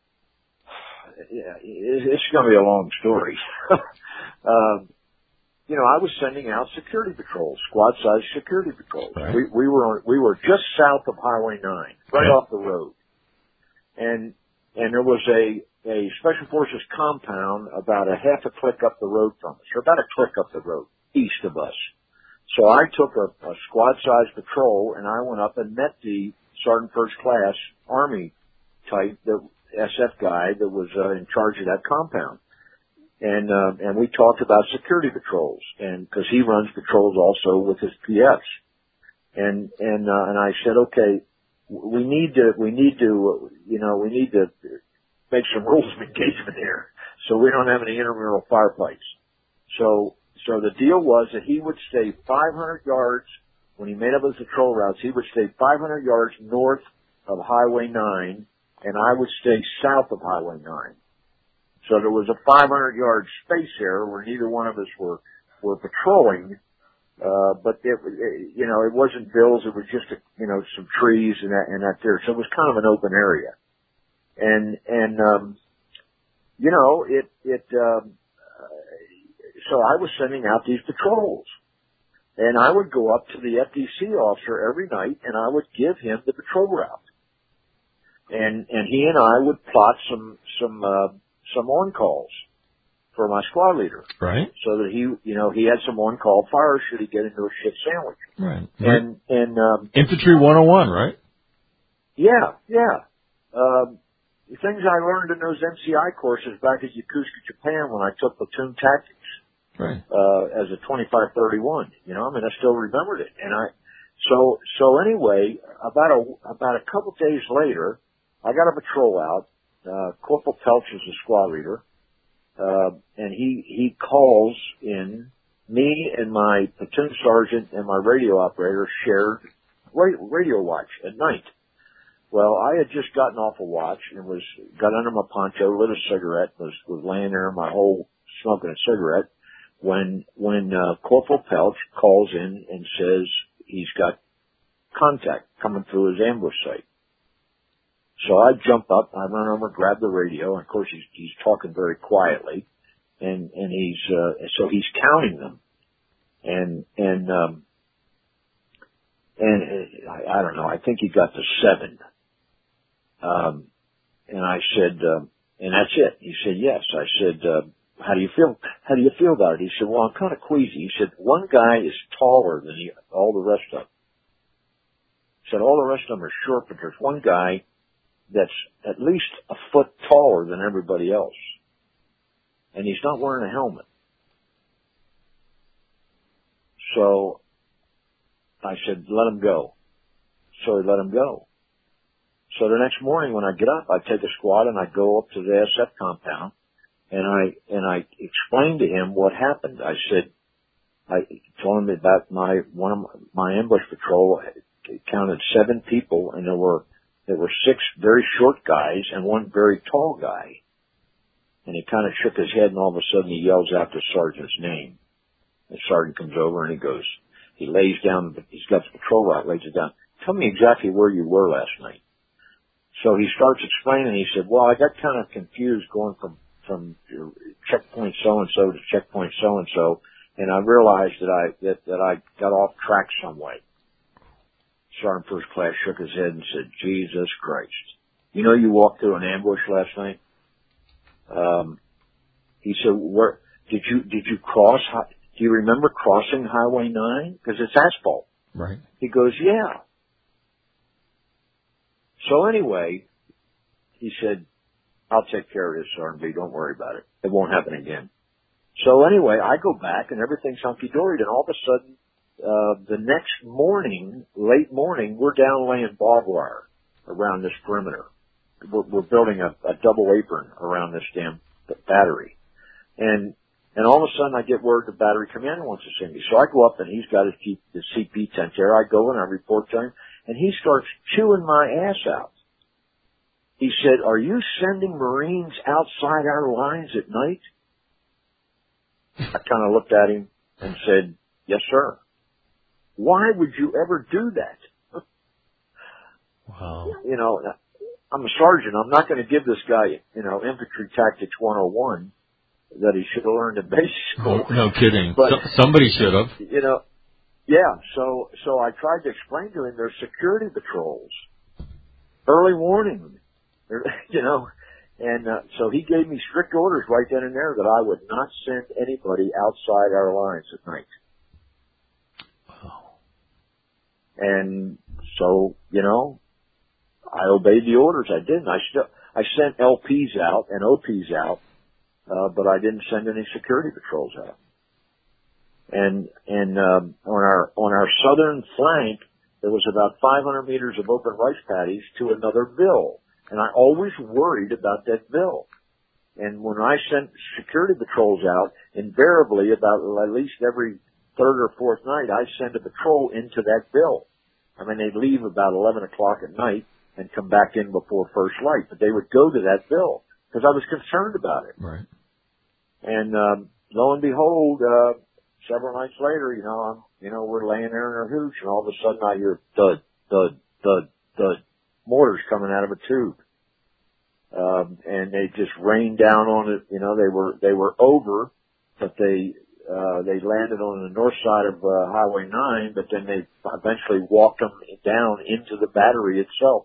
Yeah, it's going to be a long story. um, you know, I was sending out security patrols, squad-sized security patrols. Right. We, we were on, we were just south of Highway nine, right yeah. off the road, and and there was a a Special Forces compound about a half a click up the road from us, or about a click up the road east of us. So I took a, a squad-sized patrol, and I went up and met the Sergeant First Class Army type that. S F guy that was uh, in charge of that compound, and uh, and we talked about security patrols, and because he runs patrols also with his P Fs, and and uh, and I said, okay, we need to we need to you know we need to make some rules of engagement here, so we don't have any intramural firefights. So so the deal was that he would stay five hundred yards when he made up his patrol routes. He would stay five hundred yards north of Highway nine. And I would stay south of Highway nine. So there was a five hundred yard space there where neither one of us were, were patrolling, uh, but it, it, you know, it wasn't bills, it was just, a, you know, some trees and that, and that there. So it was kind of an open area. And, and, um, you know, it, it, um, uh, so I was sending out these patrols. And I would go up to the F D C officer every night and I would give him the patrol route. And, and he and I would plot some, some, uh, some on-calls for my squad leader. Right. So that he, you know, he had some on-call fire should he get into a shit sandwich. Right. And, and, um. Infantry one oh one, right? Yeah, yeah. Um, the things I learned in those M C I courses back at Yokosuka, Japan when I took platoon tactics. Right. Uh, as a twenty-five thirty-one, you know, I mean, I still remembered it. And I, so, so anyway, about a, about a couple days later, I got a patrol out. Uh, Corporal Pelch is the squad leader, uh, and he he calls in. Me and my platoon sergeant and my radio operator shared radio watch at night. Well, I had just gotten off a watch and was got under my poncho, lit a cigarette, was was laying there, my whole smoking a cigarette, when when uh, Corporal Pelch calls in and says he's got contact coming through his ambush site. So I jump up, I run over, grab the radio, and of course he's, he's talking very quietly, and, and he's, uh, so he's counting them. And, and, um, and uh, I, I don't know, I think he got to seven. Um, and I said, uh, and that's it. He said, yes. I said, uh, how do you feel, how do you feel about it? He said, well, I'm kind of queasy. He said, one guy is taller than the, all the rest of them. He said, all the rest of them are short, but there's one guy that's at least a foot taller than everybody else. And he's not wearing a helmet. So I said, let him go. So he let him go. So the next morning when I get up, I take a squad and I go up to the S F compound and I, and I explained to him what happened. I said, I told him about my, one of my, my ambush patrol counted seven people and there were There were six very short guys and one very tall guy. And he kind of shook his head and all of a sudden he yells out the sergeant's name. The sergeant comes over and he goes, he lays down, he's got the patrol route, lays it down. Tell me exactly where you were last night. So he starts explaining. He said, well, I got kind of confused going from, from checkpoint so-and-so to checkpoint so-and-so. And I realized that I, that, that I got off track some way. Sergeant First Class shook his head and said, Jesus Christ. You know, you walked through an ambush last night? Um, he said, where, did you, did you cross, do you remember crossing Highway nine? Because it's asphalt. Right. He goes, yeah. So anyway, he said, I'll take care of this, Sergeant B. Don't worry about it. It won't happen again. So anyway, I go back and everything's hunky-dory. And all of a sudden, uh, the next morning, late morning, we're down laying barbed wire around this perimeter. We're, we're building a, a double apron around this damn battery. And, and all of a sudden I get word the battery commander wants to see me. So I go up and he's got his, G, his C P tent there. I go and I report to him and he starts chewing my ass out. He said, are you sending Marines outside our lines at night? I kind of looked at him and said, yes, sir. Why would you ever do that? Wow. You know, I'm a sergeant. I'm not going to give this guy, you know, Infantry Tactics one oh one that he should have learned in basic school. No, no kidding. But, so, somebody should have. You know, yeah. So, so I tried to explain to him there's security patrols, early warning, you know, and uh, so he gave me strict orders right then and there that I would not send anybody outside our lines at night. Wow. And so, you know, I obeyed the orders. I didn't. I still, I sent L Ps out and O Ps out, uh, but I didn't send any security patrols out. And, and, um, on our, on our southern flank, there was about five hundred meters of open rice paddies to another bill. And I always worried about that bill. And when I sent security patrols out, invariably about at least every third or fourth night, I'd send a patrol into that bill. I mean, they'd leave about eleven o'clock at night and come back in before first light, but they would go to that bill because I was concerned about it. Right. And, um, lo and behold, uh, several nights later, you know, I'm, you know, we're laying there in our hooch and all of a sudden I hear thud, thud, thud, thud, mortars coming out of a tube. Um, and they just rained down on it. You know, they were, they were over, but they, uh, they landed on the north side of, uh, Highway nine, but then they eventually walked them down into the battery itself.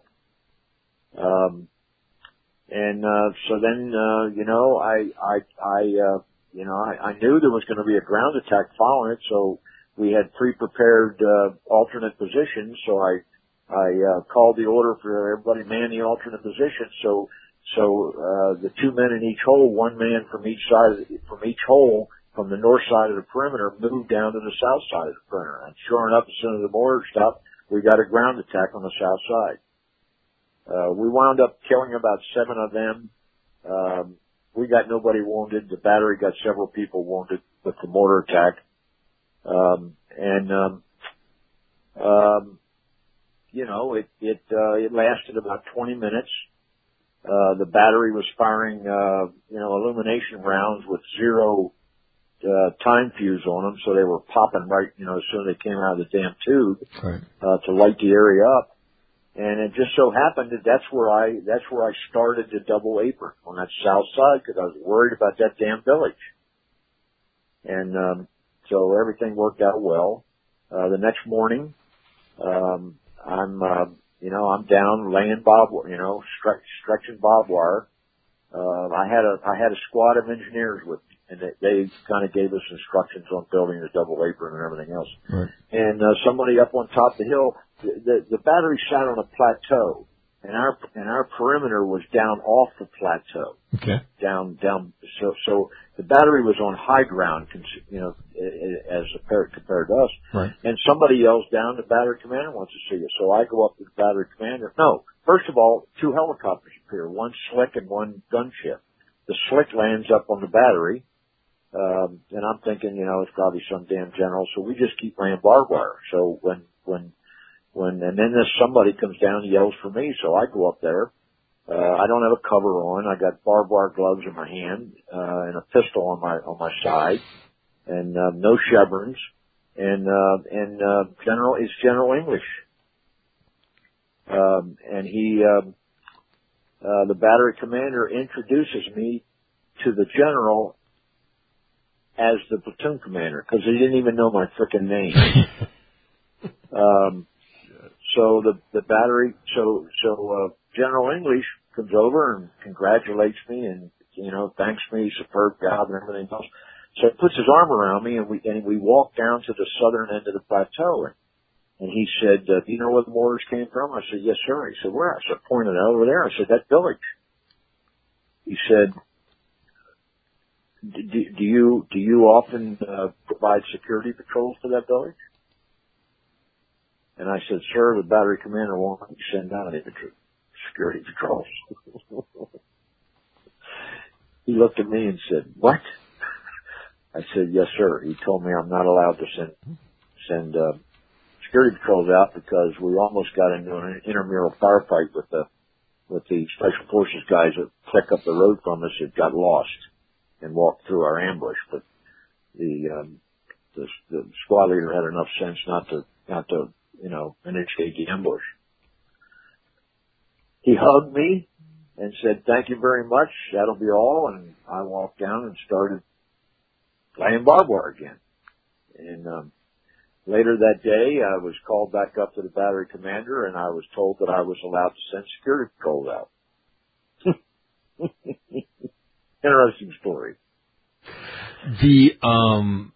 Um, and, uh, so then, uh, you know, I, I, I, uh, you know, I, I knew there was going to be a ground attack following it, so we had pre-prepared, uh, alternate positions, so I, I, uh, called the order for everybody man the alternate position, so, so, uh, the two men in each hole, one man from each side, of the, from each hole, from the north side of the perimeter, moved down to the south side of the perimeter. And sure enough, as soon as the mortar stopped, we got a ground attack on the south side. Uh, we wound up killing about seven of them. Um, we got nobody wounded. The battery got several people wounded with the mortar attack. Um, and, um, um, you know, it, it, uh, it lasted about twenty minutes. Uh, the battery was firing, uh, you know, illumination rounds with zero, uh, time fuse on them. So they were popping right, you know, as soon as they came out of the damn tube, right. uh, to light the area up. And it just so happened that that's where I, that's where I started the double apron on that south side because I was worried about that damn village. And, um, so everything worked out well. Uh, the next morning, um, I'm, uh, you know, I'm down laying bob, you know, stretch, stretching barbed wire. Uh, I had a, I had a squad of engineers with me and they, they kind of gave us instructions on building the double apron and everything else. Right. And, uh, somebody up on top of the hill, the, the, the battery sat on a plateau and our, and our perimeter was down off the plateau. Okay. Down, down, so, so the battery was on high ground, you know, as compared, compared to us. Right. And somebody yells down, the battery commander wants to see you. So I go up to the battery commander. No, first of all, two helicopters appear, one Slick and one gunship. The Slick lands up on the battery. Um, and I'm thinking, you know, it's probably some damn general. So we just keep laying barbed wire. So when, when, when, and then this somebody comes down and yells for me. So I go up there. Uh, I don't have a cover on. I got barbed wire gloves in my hand, uh, and a pistol on my, on my side and, uh, no chevrons. And, uh, and, uh, General, it's General English. Um, and he, um, uh, the battery commander introduces me to the general as the platoon commander because he didn't even know my frickin' name. um, So the the battery, so so uh, General English comes over and congratulates me and you know thanks me, superb job and everything else. So he puts his arm around me and we and we walk down to the southern end of the plateau and, and he said, uh, "Do you know where the mortars came from?" I said, "Yes, sir." He said, "Where?" I said, "Pointed out over there." I said, "That village." He said, "Do, do you do you often uh, provide security patrols for that village?" And I said, "Sir, the battery commander won't send out any security patrols." He looked at me and said, "What?" I said, "Yes, sir." He told me I'm not allowed to send send uh, security patrols out because we almost got into an intramural firefight with the with the special forces guys that click up the road from us that got lost and walked through our ambush. But the um, the, the squad leader had enough sense not to not to you know initiate the ambush. He hugged me and said, "Thank you very much. That'll be all." And I walked down and started playing barbed wire again. And um, later that day, I was called back up to the battery commander, and I was told that I was allowed to send security patrols out. Interesting story. The um.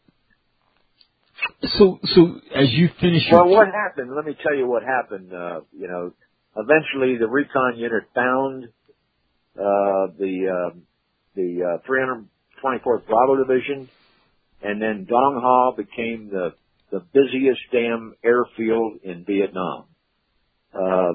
So so as you finish your well, what happened? Let me tell you what happened. Uh, you know, eventually the recon unit found uh, the uh, the uh, three hundred twenty-fourth Bravo Division. And then Dong Ha became the, the busiest damn airfield in Vietnam. Uh,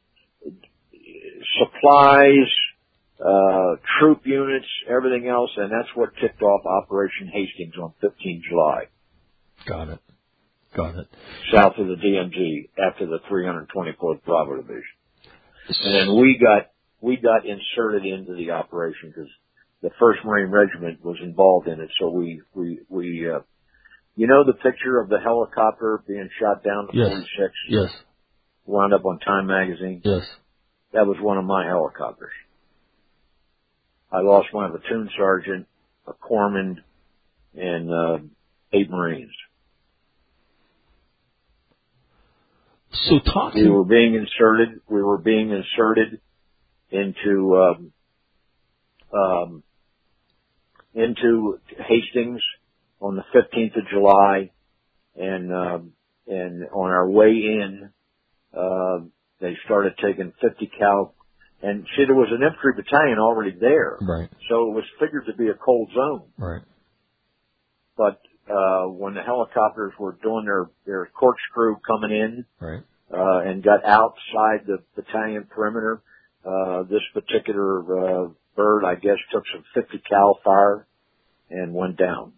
supplies, uh, troop units, everything else, and that's what kicked off Operation Hastings on fifteenth of July. Got it. Got it. South of the D M Z after the three hundred twenty-fourth Bravo Division. And then we got, we got inserted into the operation because the first Marine Regiment was involved in it, so we, we, we, uh, you know the picture of the helicopter being shot down to yes. forty-six? Yes. Wound up on Time Magazine? Yes. That was one of my helicopters. I lost my platoon sergeant, a corpsman, and, uh, eight Marines. So talk to We were being inserted, we were being inserted into, um, um, into Hastings on the fifteenth of July, and um, and on our way in, uh, they started taking fifty cal, and see, there was an infantry battalion already there, right? So it was figured to be a cold zone, right? But uh, when the helicopters were doing their their corkscrew coming in, right, uh, and got outside the battalion perimeter, uh, this particular uh, bird, I guess, took some fifty cal fire and went down.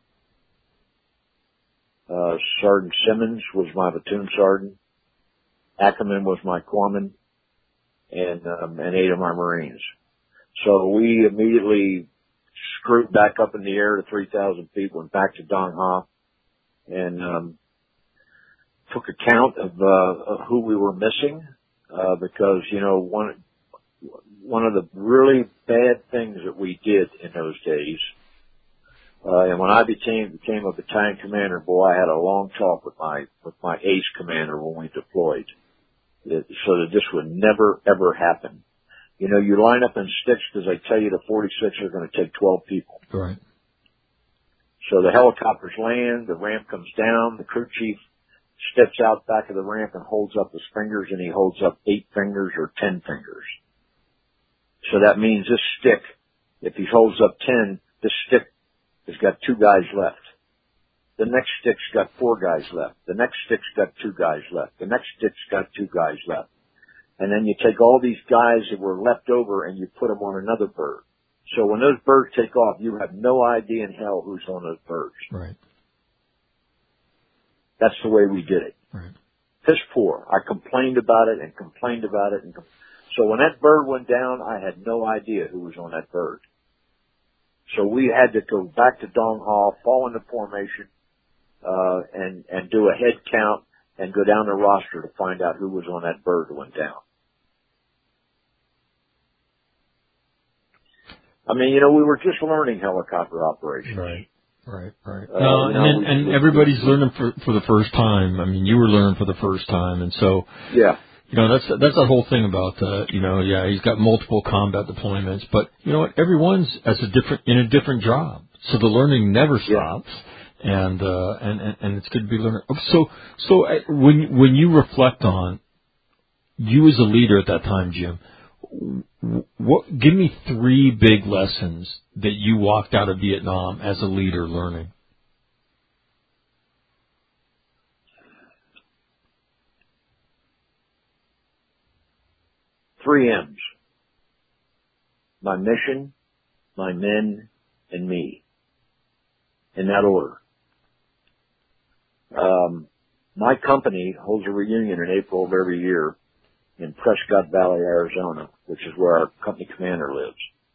Uh, Sergeant Simmons was my platoon sergeant. Ackerman was my corpsman, and, um, and eight of my Marines. So we immediately screwed back up in the air to three thousand feet, went back to Dong Ha, and, um, took account of, uh, of who we were missing, uh, because, you know, one, one of the really bad things that we did in those days, uh, and when I became, became a battalion commander, boy, I had a long talk with my, with my ace commander when we deployed, it, so that this would never, ever happen. You know, you line up in sticks because they tell you the forty-six are going to take twelve people. Right. So the helicopters land, the ramp comes down, the crew chief steps out back of the ramp and holds up his fingers, and he holds up eight fingers or ten fingers. So that means this stick, if he holds up ten, this stick has got two guys left. The next stick's got four guys left. The next stick's got two guys left. The next stick's got two guys left. And then you take all these guys that were left over and you put them on another bird. So when those birds take off, you have no idea in hell who's on those birds. Right. That's the way we did it. Right. Piss poor. I complained about it and complained about it. And com- so when that bird went down, I had no idea who was on that bird. So we had to go back to Dong Ha, fall into formation, uh, and, and do a head count and go down the roster to find out who was on that bird that went down. I mean, you know, we were just learning helicopter operations. Right, right, right. Uh, no, you know, and, we, and we, everybody's we, learning for, for the first time. I mean, you were learning for the first time, and so yeah. You know, that's that's the whole thing about, uh, you know, yeah, he's got multiple combat deployments, but you know what? Everyone's as a different in a different job, so the learning never stops, yeah. and, uh, and and and it's good to be learning. So so when when you reflect on you as a leader at that time, Jim, what give me three big lessons that you walked out of Vietnam as a leader learning. Three M's. My mission, my men, and me. In that order. Um, my company holds a reunion in April of every year in Prescott Valley, Arizona, which is where our company commander lives.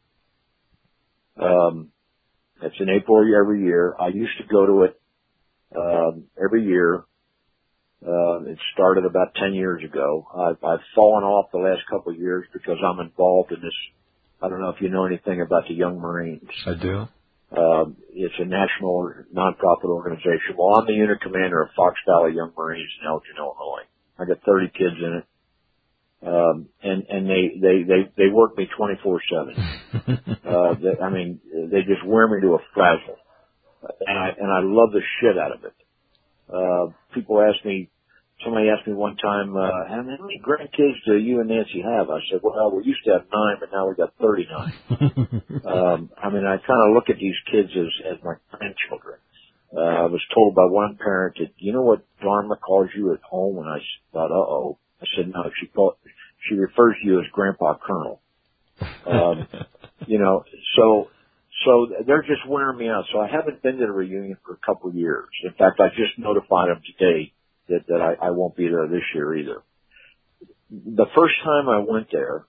Um, it's in April every year. I used to go to it um, every year. Uh, it started about ten years ago. I've, I've fallen off the last couple of years because I'm involved in this. I don't know if you know anything about the Young Marines. I do. Um, it's a national nonprofit organization. Well, I'm the unit commander of Fox Valley Young Marines in Elgin, Illinois. I got thirty kids in it. Um, and, and they, they, they, they work me twenty-four seven. uh, they, I mean, they just wear me to a frazzle. And I, and I love the shit out of it. Uh, people ask me, somebody asked me one time, uh, how many grandkids do you and Nancy have? I said, well, we used to have nine, but now we got thirty-nine. um, I mean, I kind of look at these kids as, as my grandchildren. Uh, I was told by one parent that, you know what Dharma calls you at home? And I thought, uh-oh. I said, no, she called, she refers to you as Grandpa Colonel. Um, you know, so, so they're just wearing me out. So I haven't been to the reunion for a couple of years. In fact, I just notified them today that, that I, I won't be there this year either. The first time I went there,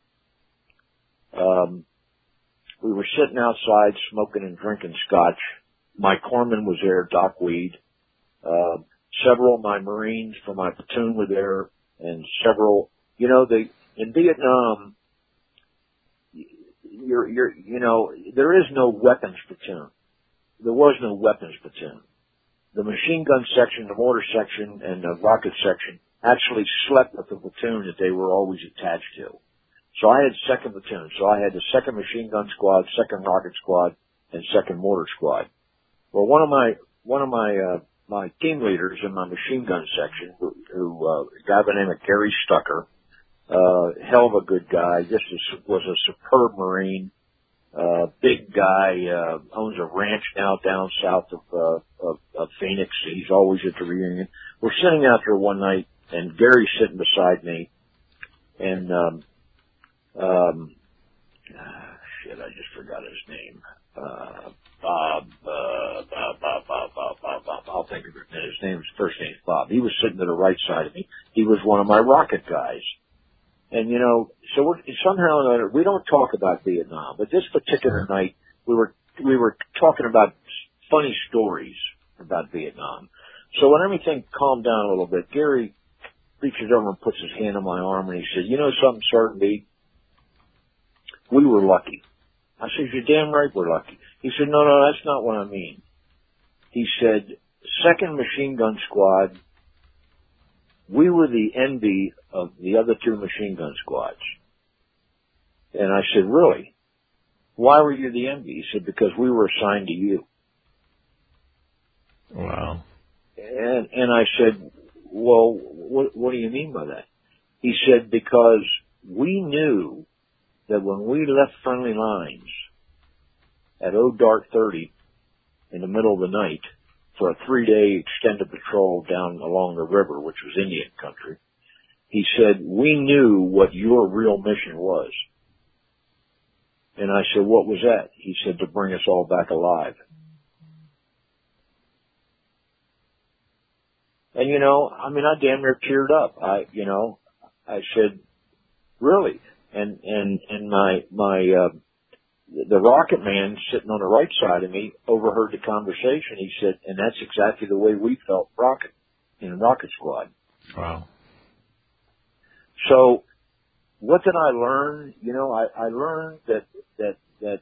um, we were sitting outside smoking and drinking scotch. My corpsman was there, Doc Weed. Uh, several of my Marines from my platoon were there, and several, you know, they, in Vietnam, you're, you're, you know, there is no weapons platoon. There was no weapons platoon. The machine gun section, the mortar section, and the rocket section actually slept with the platoon that they were always attached to. So I had second platoon. So I had the second machine gun squad, second rocket squad, and second mortar squad. Well, one of my, one of my, uh, my team leaders in my machine gun section, who, who uh, a guy by the name of Gary Stucker, uh, hell of a good guy. This is, was a superb Marine, uh, big guy, uh, owns a ranch now down south of, uh, of, of Phoenix. He's always at the reunion. We're sitting out there one night, and Gary's sitting beside me, and, um, um, shit, I just forgot his name. Uh, Bob, uh, Bob, Bob, Bob, Bob, Bob, Bob, I'll think of it. His name, his first name's Bob. He was sitting to the right side of me. He was one of my rocket guys. And, you know, so we're, somehow or another, we don't talk about Vietnam, but this particular Sure. night, we were, we were talking about funny stories about Vietnam. So when everything calmed down a little bit, Gary reaches over and puts his hand on my arm, and he said, you know something, Sergeant B? We were lucky. I said, you're damn right we're lucky. He said, no, no, that's not what I mean. He said, second machine gun squad, we were the envy of the other two machine gun squads. And I said, really? Why were you the envy? He said, because we were assigned to you. Wow. And, and I said, well, what, what do you mean by that? He said, because we knew that when we left friendly lines at oh dark thirty in the middle of the night for a three-day extended patrol down along the river, which was Indian country, he said, we knew what your real mission was. And I said, what was that? He said, to bring us all back alive. And, you know, I mean, I damn near teared up. I, you know, I said, really? And, and, and my, my, uh, the rocket man sitting on the right side of me overheard the conversation. He said, and that's exactly the way we felt rocket, in Rocket Squad. Wow. So what did I learn? You know, I, I learned that, that, that,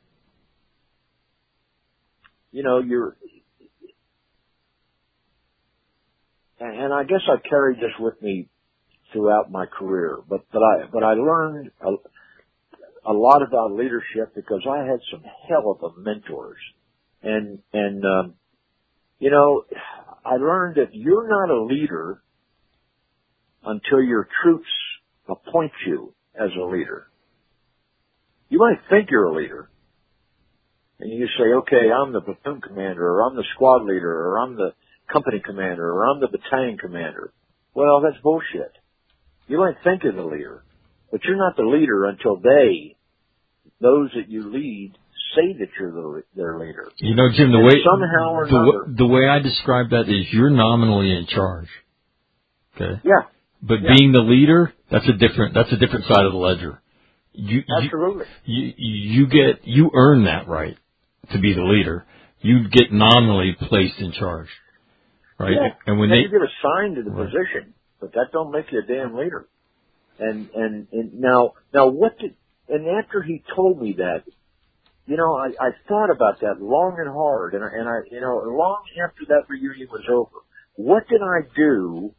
you know, you're, and, and I guess I carried this with me throughout my career. But but I but I learned a, a lot about leadership because I had some hell of a mentors, and and um, you know, I learned that you're not a leader until your troops appoint you as a leader. You might think you're a leader, and you say, okay, I'm the platoon commander, or I'm the squad leader, or I'm the company commander, or I'm the battalion commander. Well, that's bullshit. You might think you're the leader, but you're not the leader until they, those that you lead, say that you're the, their leader. You know, Jim, the way somehow or the, another, the way I describe that is you're nominally in charge. Okay. Yeah. But yeah. being the leader, that's a different that's a different side of the ledger. You, Absolutely. You, you you get you earn that right to be the leader. You get nominally placed in charge, right? Yeah. And when and they you get assigned to the right. position, but that don't make you a damn leader. And and and now now what did and after he told me that, you know, I, I thought about that long and hard, and I, and I you know long after that reunion was over, what did I do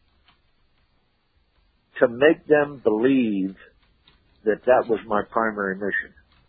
to make them believe that that was my primary mission?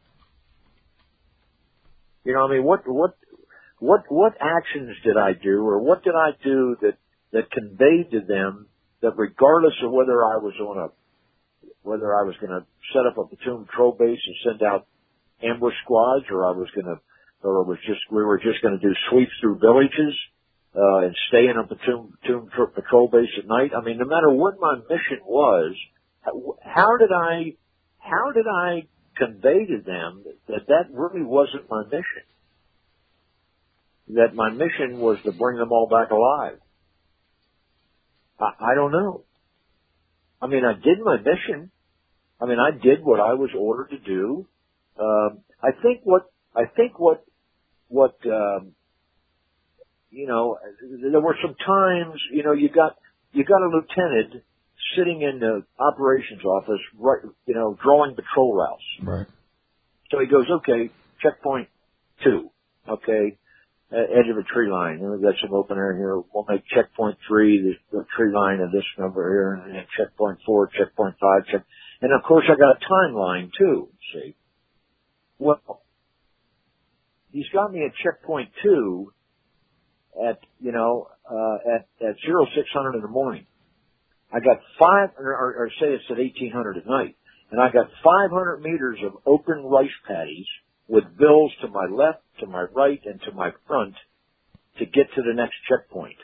You know, I mean, what, what, what, what actions did I do, or what did I do that, that conveyed to them that regardless of whether I was on a, whether I was going to set up a platoon patrol base and send out ambush squads, or I was going to, or it was just, we were just going to do sweeps through villages, uh, and stay in a platoon, platoon patrol base at night. I mean, no matter what my mission was, how did I, how did I convey to them that that really wasn't my mission? That my mission was to bring them all back alive? I, I don't know. I mean, I did my mission. I mean, I did what I was ordered to do. Um, I think what, I think what, what, um, you know, there were some times, you know, you got, you got a lieutenant sitting in the operations office, right, you know, drawing patrol routes. Right. So he goes, okay, checkpoint two, okay, uh, edge of a tree line. You know, we've got some open area here. We'll make checkpoint three, the, the tree line of this number here, and then checkpoint four, checkpoint five, check. And of course, I got a timeline too. See, well, he's got me at checkpoint two at you know uh, at at zero six hundred in the morning. I got five, or, or say it's at eighteen hundred at night, and I got five hundred meters of open rice paddies with bills to my left, to my right, and to my front to get to the next checkpoint.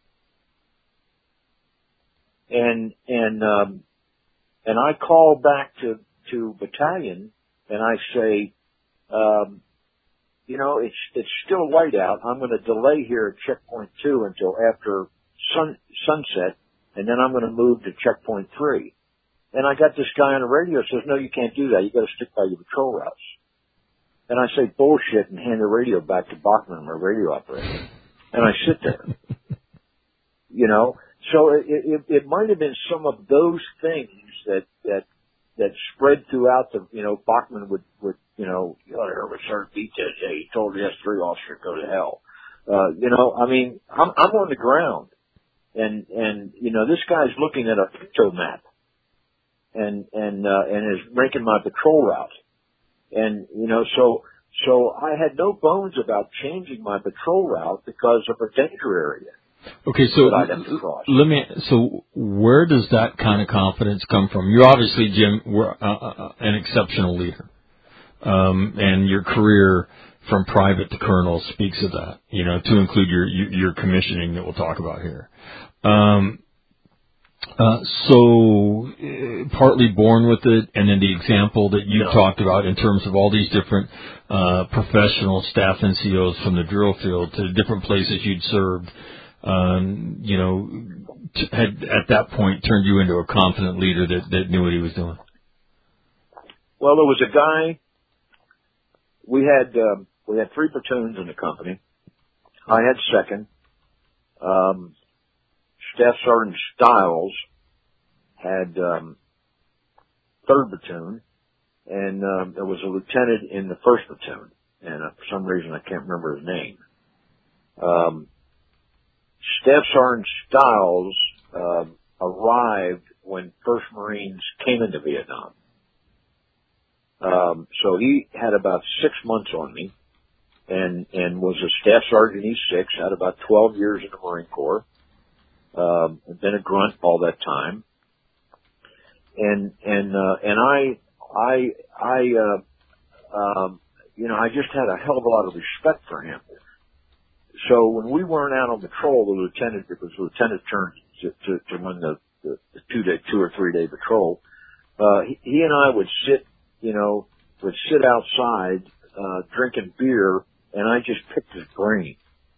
And and um, and I call back to to battalion, and I say, um, you know, it's it's still light out. I'm going to delay here at checkpoint two until after sun sunset. And then I'm going to move to checkpoint three. And I got this guy on the radio says, no, you can't do that. You got to stick by your patrol routes. And I say bullshit and hand the radio back to Bachman, my radio operator. And I sit there. You know, so it, it, it might have been some of those things that, that, that spread throughout the, you know, Bachman would, would, you know, oh, there was Sergeant Beat that day. He told the S three officer to go to hell. Uh, you know, I mean, I'm, I'm on the ground. And, and, you know, this guy's looking at a picto map and, and, uh, and is making my patrol route. And, you know, so, so I had no bones about changing my patrol route because of a danger area. Okay, so let me, so where does that kind of confidence come from? You're obviously, Jim, were, uh, uh, an exceptional leader. Um, and your career from private to colonel speaks of that, you know, to include your, your commissioning that we'll talk about here. Um, uh, so uh, partly born with it, and then the example that you yeah. talked about in terms of all these different uh, professional staff N C Os from the drill field to the different places you'd served, um, you know, t- had at that point turned you into a confident leader that, that knew what he was doing. Well, there was a guy. We had um, we had three platoons in the company. I had second. Um, Staff Sergeant Stiles had um, third platoon, and um, there was a lieutenant in the first platoon, and uh, for some reason I can't remember his name. Um, Staff Sergeant Stiles uh, arrived when First Marines came into Vietnam. Um, so he had about six months on me, and and was a staff sergeant E six. Had about twelve years in the Marine Corps. Um, been a grunt all that time, and and uh, and I I I uh, um, you know, I just had a hell of a lot of respect for him. So when we weren't out on patrol, the lieutenant, it was the lieutenant's turn to, to, to run the, the, the two day, two or three day patrol. Uh, he, he and I would sit, you know, would sit outside, uh, drinking beer, and I just picked his brain.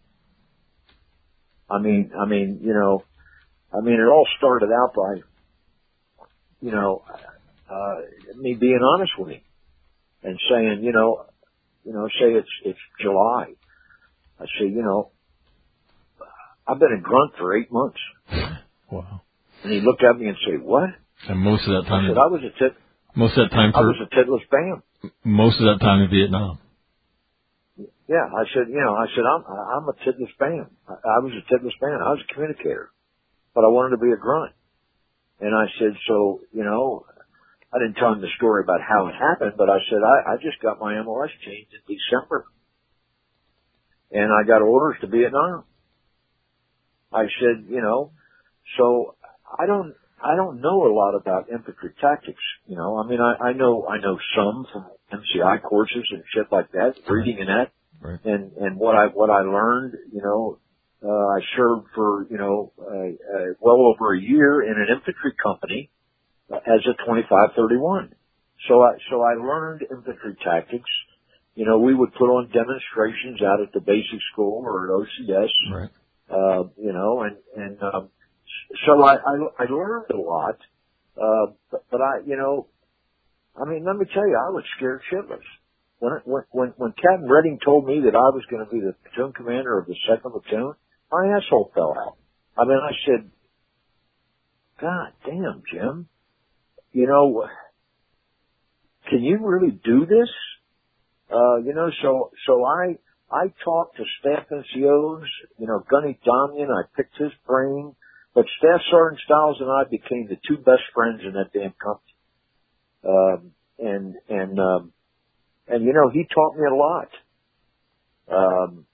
I mean, I mean, you know, I mean, it all started out by, you know, uh, me being honest with him and saying, you know, you know, say it's, it's July. I say, you know, I've been a grunt for eight months. Wow. And he looked at me and said, what? And most of that time, I said, I was a tit. Most of that time, for, I was a titless bam. Most of that time in Vietnam. Yeah, I said, you know, I said, I'm, I'm a titless bam. I, I was a titless bam. I was a communicator, but I wanted to be a grunt. And I said, so, you know, I didn't tell him the story about how it happened, but I said, I, I just got my M O S changed in December. And I got orders to Vietnam. I said, you know, so I don't, I don't know a lot about infantry tactics. You know, I mean, I, I know, I know some from M C I courses and shit like that, reading in that. Right. And, and what I, what I learned, you know, uh, I served for, you know, uh, uh, well over a year in an infantry company as a twenty-five thirty-one. So I, so I learned infantry tactics. You know, we would put on demonstrations out at the basic school or at O C S. Right. Uh, you know, and, and, um, so I, I, I learned a lot. Uh, but, but I, you know, I mean, let me tell you, I was scared shitless. When, when, when, when Captain Redding told me that I was going to be the platoon commander of the second platoon, my asshole fell out. I mean, I said, God damn, Jim, you know, can you really do this? Uh, you know, so, so I, I talked to Staff N C Os, you know, Gunny Dominion, I picked his brain, but Staff Sergeant Stiles and I became the two best friends in that damn company. Um, and, and, um, and you know, he taught me a lot. Um,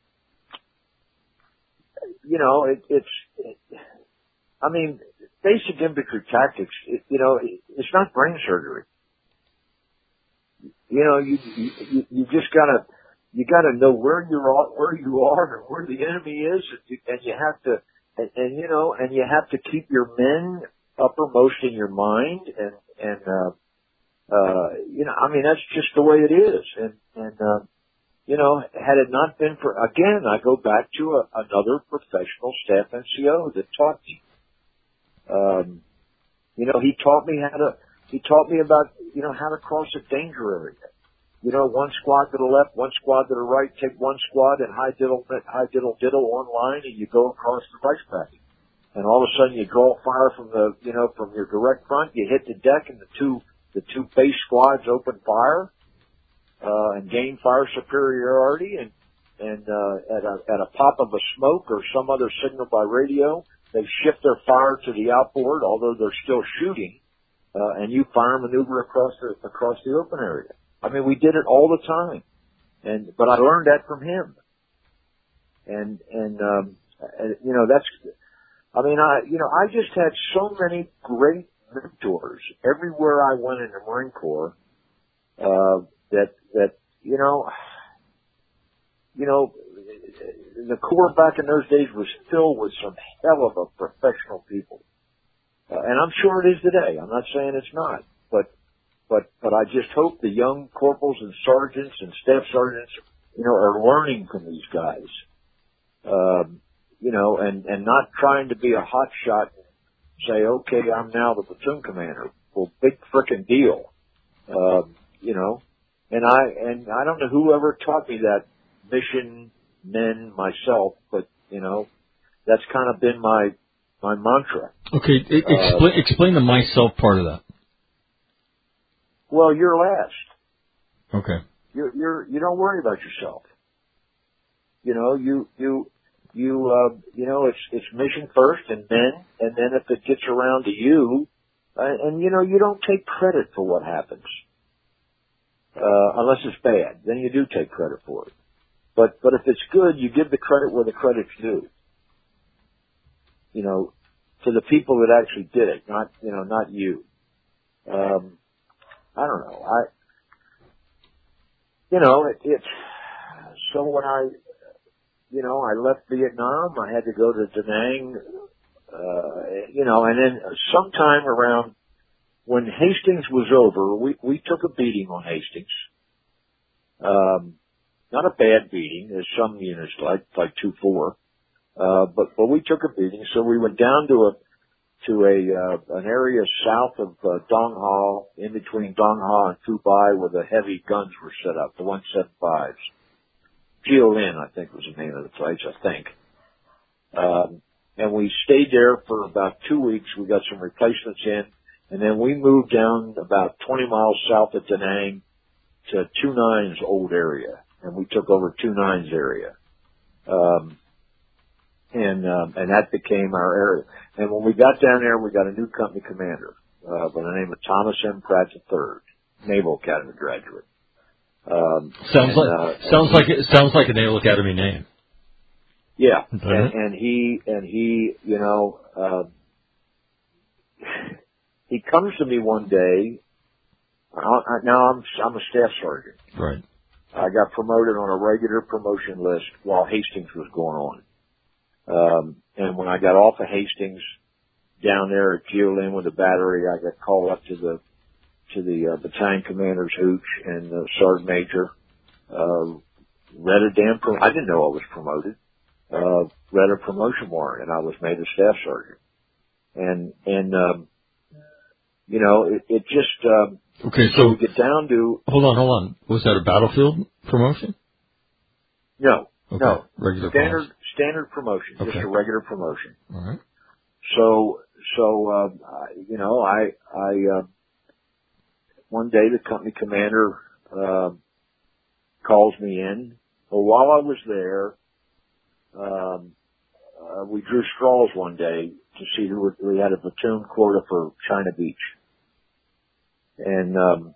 you know, it, it's, it, I mean, basic infantry tactics, it, you know, it, it's not brain surgery. You know, you, you, you just gotta, you gotta know where you're, where you are and where the enemy is, and you, and you have to, and, and you know, and you have to keep your men uppermost in your mind, and, and, uh, uh, you know, I mean, that's just the way it is. And, and, uh, you know, had it not been for, again, I go back to a, another professional staff N C O that taught me. Um, you know, he taught me how to, he taught me about, you know, how to cross a danger area. You know, one squad to the left, one squad to the right, take one squad and high diddle, high diddle diddle on line, and you go across the rice paddy. And all of a sudden you draw fire from the, you know, from your direct front, you hit the deck, and the two, the two base squads open fire, uh, and gain fire superiority, and, and, uh, at a, at a pop of a smoke or some other signal by radio, they shift their fire to the outboard, although they're still shooting, uh, and you fire maneuver across the, across the open area. I mean, we did it all the time. And, but I learned that from him. And, and, um, you know, that's, I mean, I, you know, I just had so many great mentors everywhere I went in the Marine Corps, uh, that, that, you know, you know, the Corps back in those days was filled with some hell of a professional people. Uh, and I'm sure it is today. I'm not saying it's not, but, but, but I just hope the young corporals and sergeants and staff sergeants, you know, are learning from these guys. Um, you know, and, and not trying to be a hot shot and say, okay, I'm now the platoon commander. Well, big frickin' deal. Um, you know, and I, and I don't know whoever taught me that mission men myself, but, you know, that's kind of been my, my mantra. Okay. Explain, uh, explain the myself part of that. Well, you're last. Okay. You're, you're, you don't worry about yourself. You know, you, you, you, uh, you know, it's, it's mission first and then, and then if it gets around to you, Uh, and, you know, you don't take credit for what happens. Uh, unless it's bad. Then you do take credit for it. But, but if it's good, you give the credit where the credit's due. You know, to the people that actually did it, not, you know, not you. Um, I don't know. I, you know, it, it, so when I, you know, I left Vietnam, I had to go to Da Nang, uh, you know, and then sometime around when Hastings was over, we, we took a beating on Hastings. Um, not a bad beating, as some units like, like two four. Uh, but, but we took a beating, so we went down to a, to a, uh, an area south of, uh, Dong Ha, in between Dong Ha and Phu Bai, where the heavy guns were set up, the one seventy-fives. Geo Lin, I think was the name of the place, I think. Um, and we stayed there for about two weeks. We got some replacements in, and then we moved down about twenty miles south of Da Nang to Two Nines old area, and we took over Two Nines area. Um, and, um, and that became our area. And when we got down there, we got a new company commander, uh, by the name of Thomas M. Pratt the third, Naval Academy graduate. Um, sounds and, like, uh, sounds he, like, it sounds like a Naval Academy name. Yeah. Mm-hmm. And, and he, and he, you know, uh, he comes to me one day. I, I, now I'm, I'm a staff sergeant. Right. I got promoted on a regular promotion list while Hastings was going on. Um, and when I got off of Hastings down there at Geo Lin with the battery, I got called up to the, to the, uh, battalion commander's hooch and the sergeant major, uh, read a damn, pro- I didn't know I was promoted, uh, read a promotion warrant and I was made a staff sergeant. And, and, um, you know, it, it just, um, okay, so so we get down to, hold on, hold on. Was that a battlefield promotion? no, Okay. no, Regular standard, promotion. standard promotion, Okay. just a regular promotion. All right. So, so, uh, I, you know, I, I, uh, one day the company commander, uh, calls me in. Well, while I was there, um, uh, we drew straws one day to see who would, we had a platoon quota for China Beach. And, um,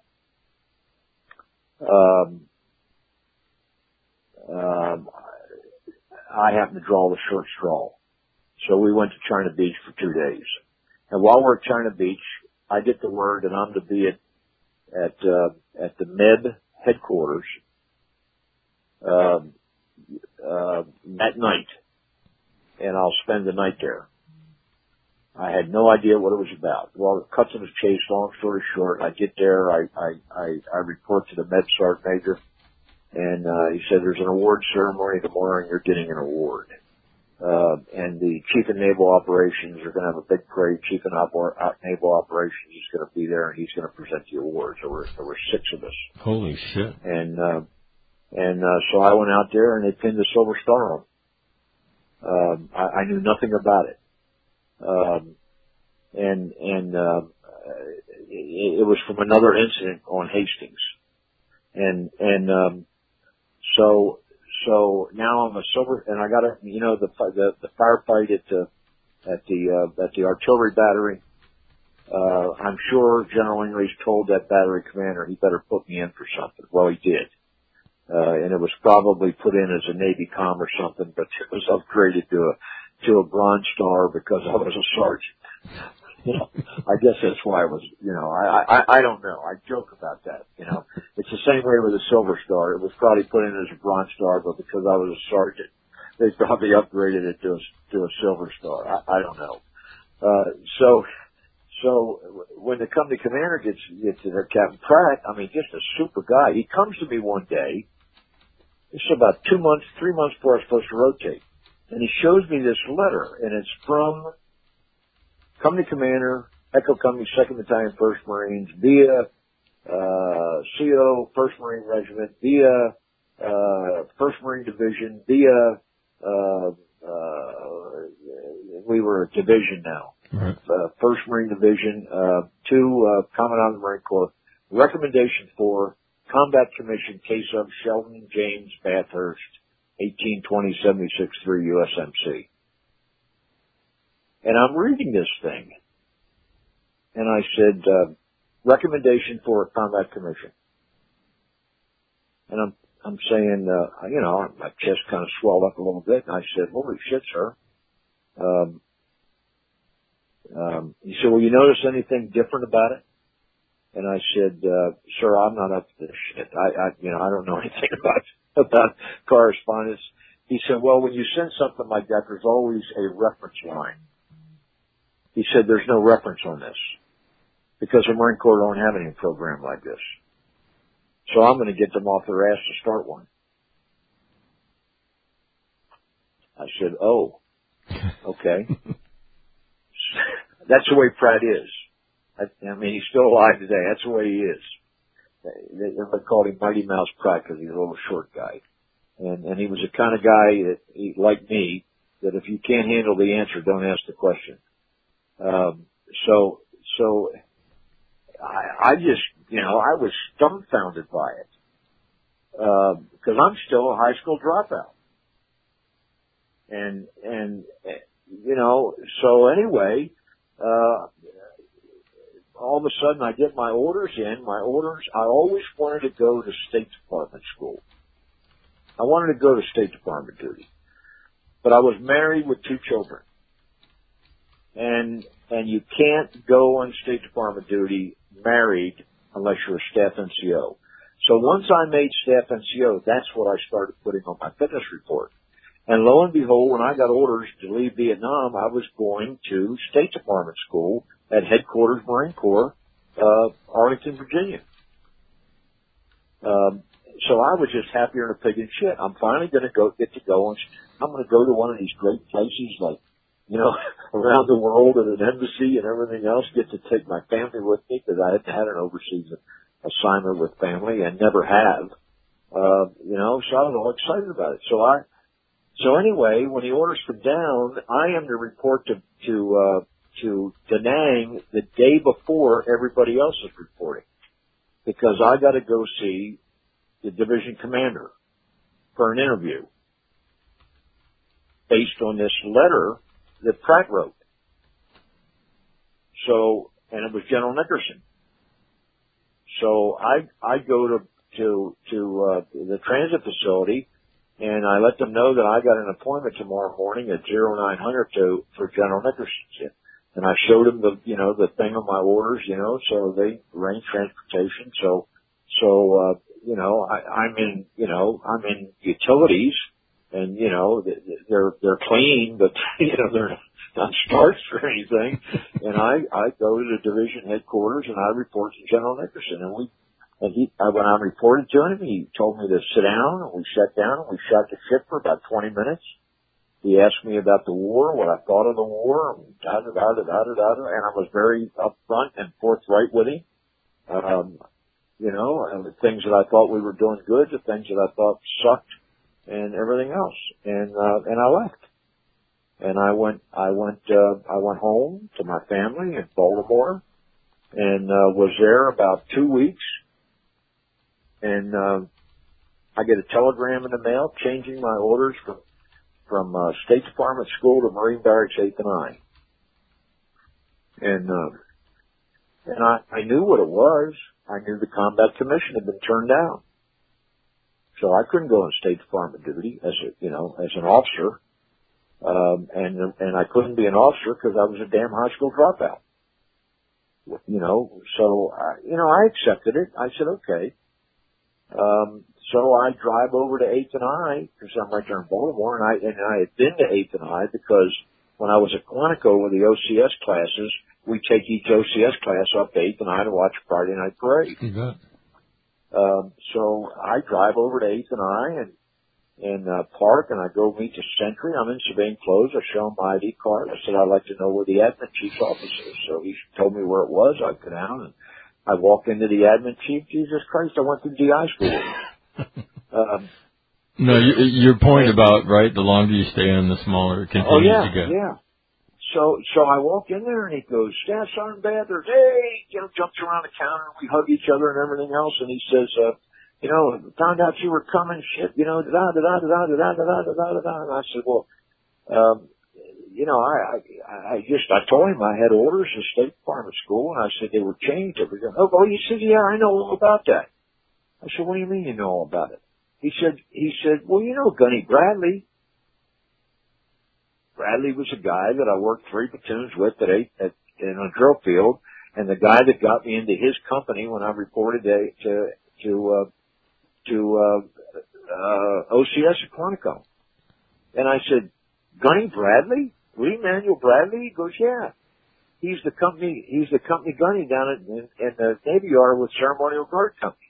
um, um, I happened to draw the short straw. So we went to China Beach for two days. And while we're at China Beach, I get the word that I'm to be at, at, uh, at the M E B headquarters, um, uh, at night. And I'll spend the night there. I had no idea what it was about. Well, cut to the chase, long story short, I get there, I, I, I, I report to the Med Sergeant Major, and, uh, he said, there's an award ceremony tomorrow and you're getting an award. Uh, and the Chief of Naval Operations are going to have a big parade. Chief of Naval Operations is going to be there and he's going to present the awards. There were, there were six of us. Holy shit. And, uh, and, uh, so I went out there and they pinned the Silver Star on. Um, I, I knew nothing about it. Um, and, and, uh, it, it was from another incident on Hastings. And, and, um, so, so now I'm a silver, and I got a, you know, the, the, the firefight at the, at the, uh, at the artillery battery. Uh, I'm sure General Ingles told that battery commander he better put me in for something. Well, he did. Uh, and it was probably put in as a Navy comm or something, but it was upgraded to a, to a Bronze Star because I was a sergeant. You know, I guess that's why I was, you know, I, I, I don't know. I joke about that, you know. It's the same way with a Silver Star. It was probably put in as a Bronze Star, but because I was a sergeant, they probably upgraded it to a, to a Silver Star. I, I don't know. Uh, so, so when the company commander gets, gets there, Captain Pratt, I mean, just a super guy. He comes to me one day. It's about two months, three months before I was supposed to rotate. And he shows me this letter, and it's from Company Commander, Echo Company, second Battalion, first Marines, via, uh, C O, first Marine Regiment, via, uh, first Marine Division, via, uh, uh, we were a division now. Right. Uh, first Marine Division, uh, to, uh, Commandant of the Marine Corps. Recommendation for Combat Commission, case of Sheldon James Bathurst, eighteen twenty seventy-six three U S M C. And I'm reading this thing. and I said, uh, recommendation for a combat commission. And I'm, I'm saying, uh, you know, my chest kind of swelled up a little bit, and I said, holy shit, sir. Um, um, he said, well, you notice anything different about it? And I said, uh, sir, I'm not up to this shit. I, I, you know, I don't know anything about, about correspondence. He said, well, when you send something like that, there's always a reference line. He said, there's no reference on this because the Marine Corps don't have any program like this. So I'm going to get them off their ass to start one. I said, oh, okay. That's the way Pratt is. I, I mean, he's still alive today. That's the way he is. They, they called him Mighty Mouse Pratt because he's a little short guy. And, and he was the kind of guy that, he, like me, that if you can't handle the answer, don't ask the question. Um, so, so I, I just, you know, I was dumbfounded by it. Um, cause I'm still a high school dropout. And, and, you know, so anyway, uh, all of a sudden I get my orders in, my orders, I always wanted to go to State Department school. I wanted to go to State Department duty, but I was married with two children. And, and you can't go on State Department duty married unless you're a staff N C O. So once I made staff N C O, that's what I started putting on my fitness report. And lo and behold, when I got orders to leave Vietnam, I was going to State Department school at Headquarters Marine Corps, uh, Arlington, Virginia. Um, so I was just happier than a pig in shit. I'm finally going to go, get to go and I'm going to go to one of these great places like, you know, around the world at an embassy and everything else, get to take my family with me because I hadn't had an overseas assignment with family and never have. Uh, you know, so I was all excited about it. So I, so anyway, when the orders come down, I am to report to, to, uh, to Da Nang the day before everybody else is reporting because I got to go see the division commander for an interview based on this letter that Pratt wrote. So, and it was General Nickerson. So I, I go to, to, to, uh, the transit facility and I let them know that I got an appointment tomorrow morning at zero nine hundred to, for General Nickerson. And I showed them the, you know, the thing on my orders, you know, so they arranged transportation. So, so, uh, you know, I, I'm in, you know, I'm in utilities and, you know, they're, they're clean, but, you know, they're not starched or anything. And I, I go to the division headquarters and I report to General Nickerson. And we, and he, when I reported to him, he told me to sit down and we sat down and we shot the shit for about twenty minutes. He asked me about the war, what I thought of the war, da da da da da da da, and I was very upfront and forthright with him. Um, you know, and the things that I thought we were doing good, the things that I thought sucked, and everything else. And uh, and I left, and I went, I went, uh, I went home to my family in Baltimore, and uh, was there about two weeks, and uh, I get a telegram in the mail changing my orders from. from uh, State Department school to Marine Barracks eighth and I. And, uh, and I, I knew what it was. I knew the combat commission had been turned down. So I couldn't go on State Department duty as a, you know, as an officer. Um, and, and I couldn't be an officer because I was a damn high school dropout. You know, so, I, you know, I accepted it. I said, okay. Um, So I drive over to eighth and I, because I'm right there in Baltimore, and I, and I had been to eighth and I because when I was at Quantico with the O C S classes, we take each O C S class up to eighth and I to watch Friday Night Parade. You bet. Um, so I drive over to eighth and I and, and, uh, park and I go meet the sentry. I'm in civilian clothes. I show him my I D card. I said, I'd like to know where the admin chief's office is. So he told me where it was. I go down and I walk into the admin chief. Jesus Christ, I went to D I school. Um, no, you, your point about, right, the longer you stay in, the smaller it continues oh, yeah, to get. yeah. So, so I walk in there and he goes, Staff Sergeant Bathurst, hey, you know, jumps around the counter and we hug each other and everything else. And he says, uh, you know, found out you were coming, shit, you know, da da da da da da da da da da da da. And I said, well, um, you know, I, I, I just, I told him I had orders to State Department school, and I said they were changed every day. Oh, well, he said, yeah, I know all about that. I said, what do you mean you know all about it? He said, he said, well, you know Gunny Bradley. Bradley was a guy that I worked three platoons with at, eight, at in a drill field, and the guy that got me into his company when I reported to to to uh, to uh, uh, O C S at Quantico. And I said, Gunny Bradley, Lee Manuel Bradley. He goes, yeah, he's the company. He's the company gunny down in, in, in the Navy Yard with Ceremonial Guard Company.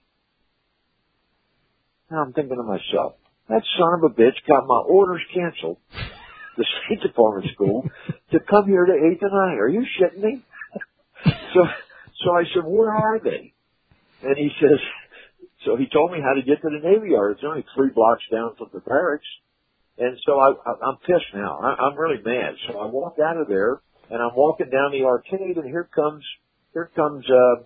Now I'm thinking to myself, that son of a bitch got my orders canceled. The State Department school to come here to eighth and I. Are you shitting me? so, so I said, where are they? And he says, so he told me how to get to the Navy Yard. It's only three blocks down from the barracks. And so I, I, I'm pissed now. I, I'm really mad. So I walk out of there and I'm walking down the arcade and here comes, here comes, uh,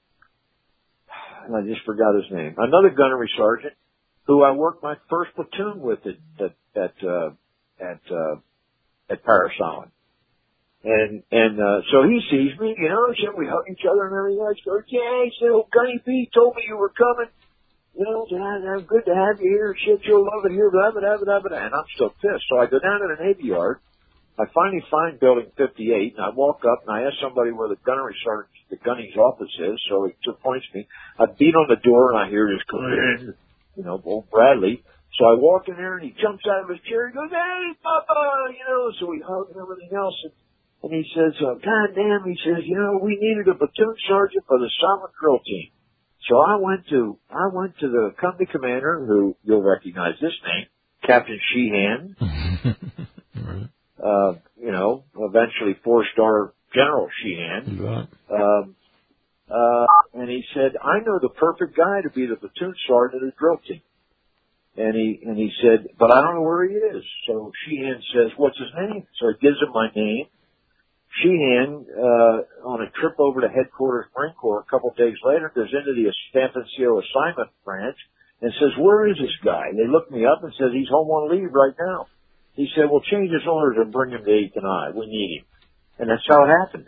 I just forgot his name. Another gunnery sergeant who I worked my first platoon with at, at, at, uh, at, uh, at Paris Island. And, and, uh, so he sees me, you know, so we hug each other and everything. I go, yeah, he said, oh, Gunny B told me you were coming. You know, I'm good to have you here. Shit, you'll love it here, blah, blah, blah, blah, blah. And I'm still pissed. So I go down to the Navy Yard. I finally find building fifty-eight and I walk up and I ask somebody where the gunnery sergeant, the gunny's office is. So he just points me. I beat on the door and I hear this, you know, old Bradley. So I walk in there and he jumps out of his chair. He goes, hey, Papa, you know, so we hug and everything else. And, and he says, uh, God damn, he says, you know, we needed a platoon sergeant for the summer drill team. So I went to, I went to the company commander, who you'll recognize this name, Captain Sheehan. Right. Uh, you know, eventually four-star General Sheehan. Right. Um, uh, and he said, I know the perfect guy to be the platoon sergeant of the drill team. And he, and he said, but I don't know where he is. So Sheehan says, what's his name? So he gives him my name. Sheehan, uh, on a trip over to headquarters Marine Corps a couple of days later, goes into the Stampin-Seal assignment branch and says, where is this guy? They look me up and says, he's home on leave right now. He said, well, change his orders and bring him to eighth and I. We need him. And that's how it happened.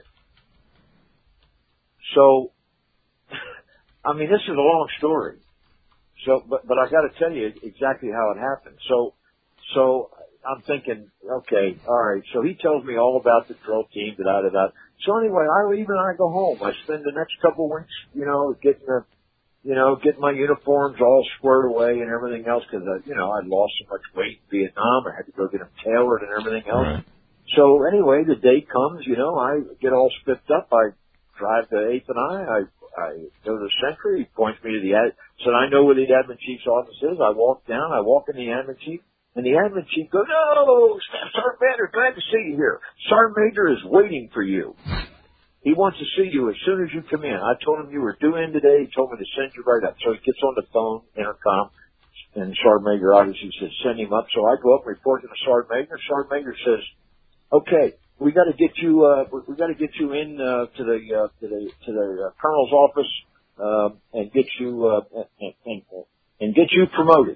So, I mean, this is a long story. So, but, but I gotta tell you exactly how it happened. So, so I'm thinking, okay, alright, so he tells me all about the drill team, da da da. So anyway, I leave and I go home. I spend the next couple of weeks, you know, getting the, you know, getting my uniforms all squared away and everything else because, uh, you know, I'd lost so much weight in Vietnam. I had to go get them tailored and everything else. Right. So anyway, the day comes, you know, I get all spiffed up. I drive to eighth and I, I, I go to the Sentry. He points me to the ad. So I know where the admin chief's office is. I walk down. I walk in the admin chief. And the admin chief goes, oh, Sergeant Major, glad to see you here. Sergeant Major is waiting for you. He wants to see you as soon as you come in. I told him you were due in today. He told me to send you right up. So he gets on the phone, intercom, and Sergeant Major obviously says, send him up. So I go up and report to the Sergeant Major. Sergeant Major says, okay, we got to get you, uh, we got to get you in, uh, to the, uh, to the, to the uh, Colonel's office, um, and get you, uh, and, and, and get you promoted.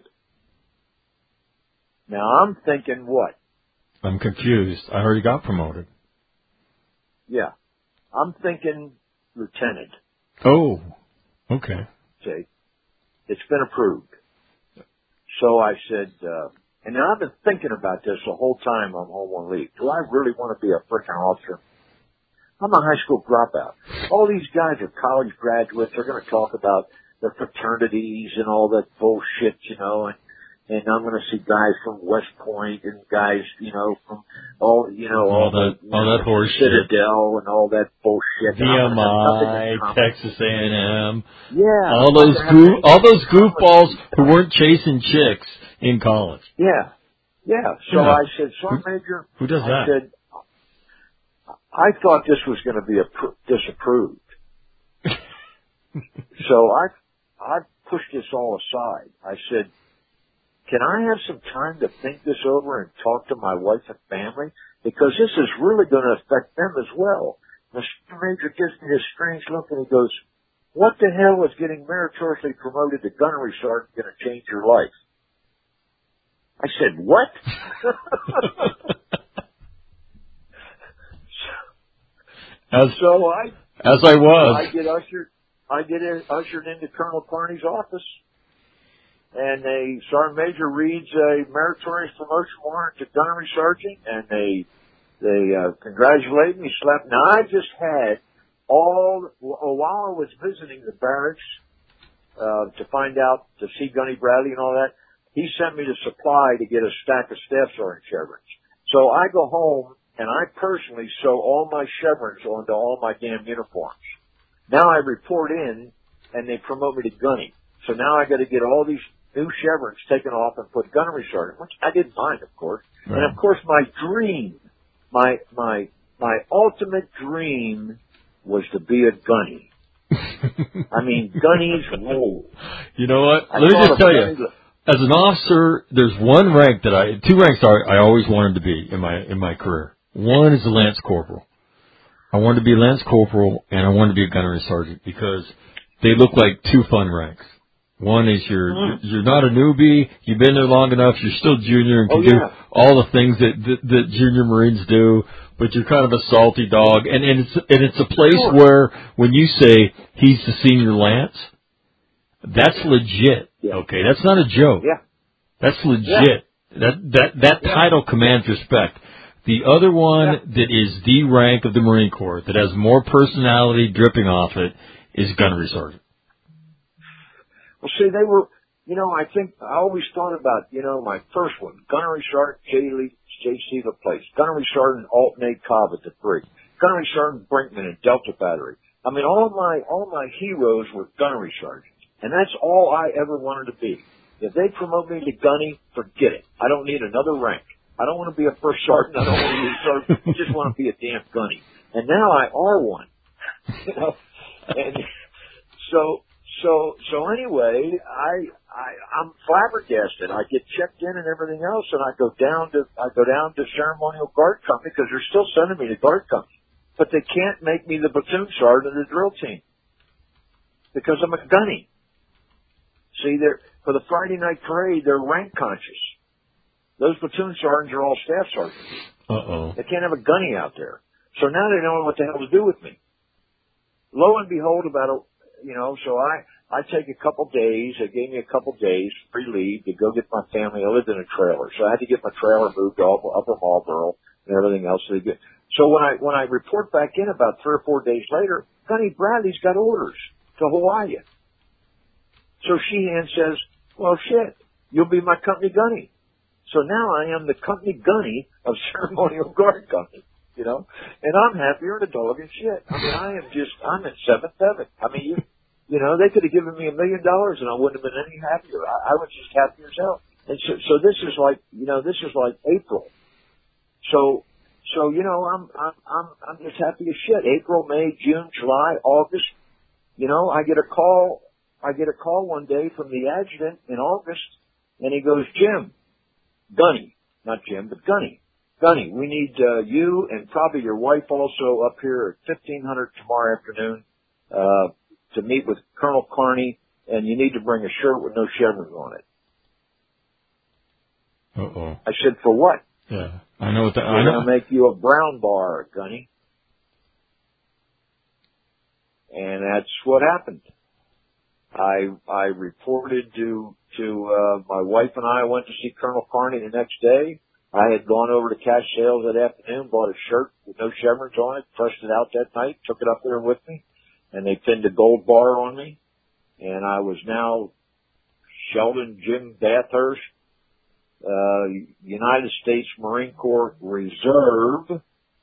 Now I'm thinking what? I'm confused. I already got promoted. Yeah. I'm thinking lieutenant. Oh, okay. See, it's been approved. So I said, uh, and now I've been thinking about this the whole time I'm home on leave. Do I really want to be a frickin' officer? I'm a high school dropout. All these guys are college graduates. They're going to talk about their fraternities and all that bullshit, you know, and And I'm going to see guys from West Point and guys, you know, from all, you know, all, all that, the, all know, that horse Citadel shit. And all that bullshit. V M I, Texas A and M. Yeah. All those goof, all those goofballs who weren't chasing chicks in college. Yeah. Yeah. So yeah. I said, Sergeant Major. Who does I that? said, I thought this was going to be appro- disapproved. So I, I pushed this all aside. I said, can I have some time to think this over and talk to my wife and family? Because this is really going to affect them as well. The Major gives me this strange look and he goes, what the hell is getting meritoriously promoted to gunnery sergeant going to change your life? I said, what? As, so I, as I was. I get ushered, I get ushered into Colonel Carney's office, and a Sergeant Major reads a meritorious promotion warrant to gunnery sergeant, and they, they, uh, congratulate me, slap. Now I just had all, while I was visiting the barracks, uh, to find out, to see Gunny Bradley and all that, he sent me to supply to get a stack of staff sergeant chevrons. So I go home and I personally sew all my chevrons onto all my damn uniforms. Now I report in and they promote me to gunny. So now I got to get all these new chevrons taken off and put gunnery sergeant, which I didn't mind, of course. Right. And of course my dream, my, my, my ultimate dream was to be a gunny. I mean, gunnies rule. You know what? I Let me just tell you. Look. As an officer, there's one rank that I, two ranks I, I always wanted to be in my, in my career. One is a Lance Corporal. I wanted to be a Lance Corporal and I wanted to be a gunnery sergeant because they look like two fun ranks. One is you're, mm. you're, you're not a newbie, you've been there long enough, you're still junior and can oh, yeah. do all the things that, that, that junior Marines do, but you're kind of a salty dog. And, and it's, and it's a place sure. where when you say he's the senior Lance, that's legit. Yeah. Okay, that's not a joke. Yeah. That's legit. Yeah. That that that yeah. title commands respect. The other one yeah. that is the rank of the Marine Corps that has more personality dripping off it is gunnery sergeant. Well, see, they were, you know, I think I always thought about, you know, my first one, gunnery sergeant J. Lee, J. C. LaPlace, gunnery sergeant Alton A. Cobb at the Brig, gunnery sergeant Brinkman at Delta Battery. I mean, all my all my heroes were gunnery sergeants. And that's all I ever wanted to be. If they promote me to gunny, forget it. I don't need another rank. I don't want to be a first sergeant. I don't want to be a sergeant. I just want to be a damn gunny. And now I are one. You know? And so, so, so anyway, I, I, I'm flabbergasted. I get checked in and everything else, and I go down to, I go down to ceremonial guard company because they're still sending me to guard company. But they can't make me the platoon sergeant of the drill team because I'm a gunny. See, they're, for the Friday night parade, they're rank conscious. Those platoon sergeants are all staff sergeants. Uh-oh. They can't have a gunny out there. So now they don't know what the hell to do with me. Lo and behold, about a, you know, so I, I take a couple days, they gave me a couple days free leave to go get my family. I lived in a trailer, so I had to get my trailer moved to Upper Marlboro and everything else. So, get, so when I, when I report back in about three or four days later, Gunny Bradley's got orders to Hawaii. So Sheehan says, well, shit, you'll be my company gunny. So now I am the company gunny of Ceremonial Guard Company, you know, and I'm happier than a dog and shit. I mean, I am just, I'm in seventh heaven. I mean, you, you know, they could have given me a million dollars and I wouldn't have been any happier. I, I was just happy as hell. And so, so this is like, you know, this is like April. So, so, you know, I'm, I'm, I'm, I'm just happy as shit. April, May, June, July, August, you know, I get a call. I get a call one day from the adjutant in August, and he goes, Jim, Gunny, not Jim, but Gunny, Gunny, we need uh, you and probably your wife also up here at fifteen hundred tomorrow afternoon uh, to meet with Colonel Carney, and you need to bring a shirt with no chevrons on it. Uh-oh. I said, for what? Yeah, I know what that. We're going to make you a brown bar, Gunny. And that's what happened. I I reported to to uh, my wife and I went to see Colonel Carney the next day. I had gone over to cash sales that afternoon, bought a shirt with no chevrons on it, pressed it out that night, took it up there with me, and they pinned a gold bar on me. And I was now Sheldon Jim Bathurst, uh, United States Marine Corps Reserve,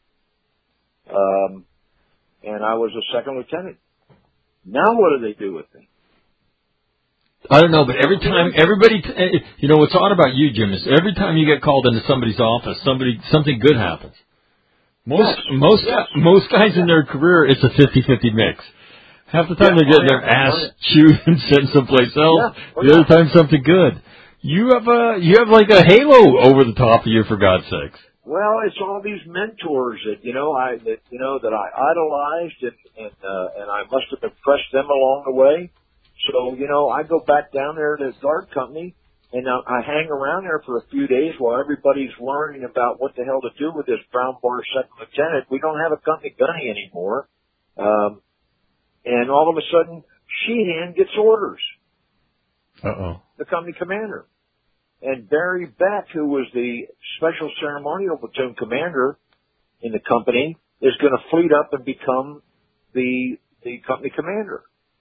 um, and I was a second lieutenant. Now what do they do with me? I don't know, but every time, everybody, you know, what's odd about you, Jim, is every time you get called into somebody's office, somebody, something good happens. Most, yes. most, yes. most guys in their career, it's a fifty-fifty mix. Half the time yeah, they're getting oh, yeah. their ass oh, yeah. chewed and sent someplace else. Yeah. Oh, the yeah. other time something good. You have a, you have like a halo over the top of you, for God's sakes. Well, it's all these mentors that, you know, I, that, you know, that I idolized and, and, uh, and I must have impressed them along the way. So, you know, I go back down there to the guard company And uh, I hang around there for a few days while everybody's learning about what the hell to do with this brown bar second lieutenant. We don't have a company gunny anymore. Um, and all of a sudden, Sheehan gets orders. Uh-oh. The company commander. And Barry Beck, who was the special ceremonial platoon commander in the company, is going to fleet up and become the the company commander.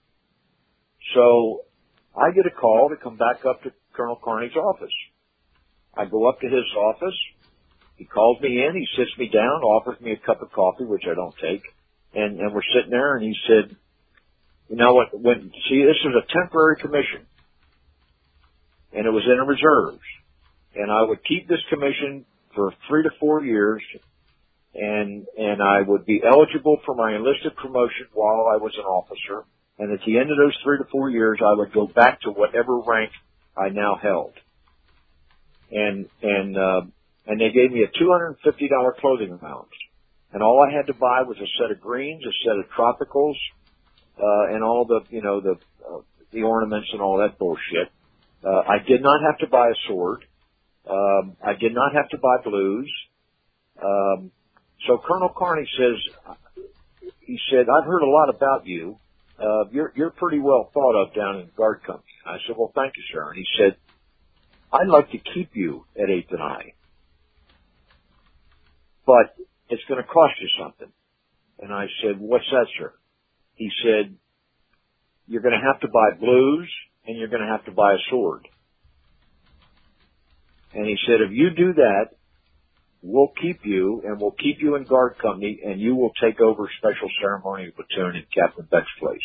So I get a call to come back up to Colonel Carney's office. I go up to his office. He calls me in. He sits me down, offers me a cup of coffee, which I don't take. And, and we're sitting there, and he said, you know what, when, see, this is a temporary commission. And it was in the reserves. And I would keep this commission for three to four years, and and I would be eligible for my enlisted promotion while I was an officer. And at the end of those three to four years, I would go back to whatever rank I now held. And and uh, and they gave me a two hundred fifty dollars clothing allowance. And all I had to buy was a set of greens, a set of tropicals, uh, and all the, you know, the uh, the ornaments and all that bullshit. Uh, I did not have to buy a sword. Um, I did not have to buy blues. Um, so Colonel Carney says, he said, I've heard a lot about you. Uh, you're, you're pretty well thought of down in Guard Company. I said, well, thank you, sir. And he said, I'd like to keep you at eighth and I, but it's going to cost you something. And I said, what's that, sir? He said, you're going to have to buy blues and you're going to have to buy a sword. And he said, if you do that, we'll keep you, and we'll keep you in Guard Company, and you will take over Special Ceremonial Platoon in Captain Beck's place.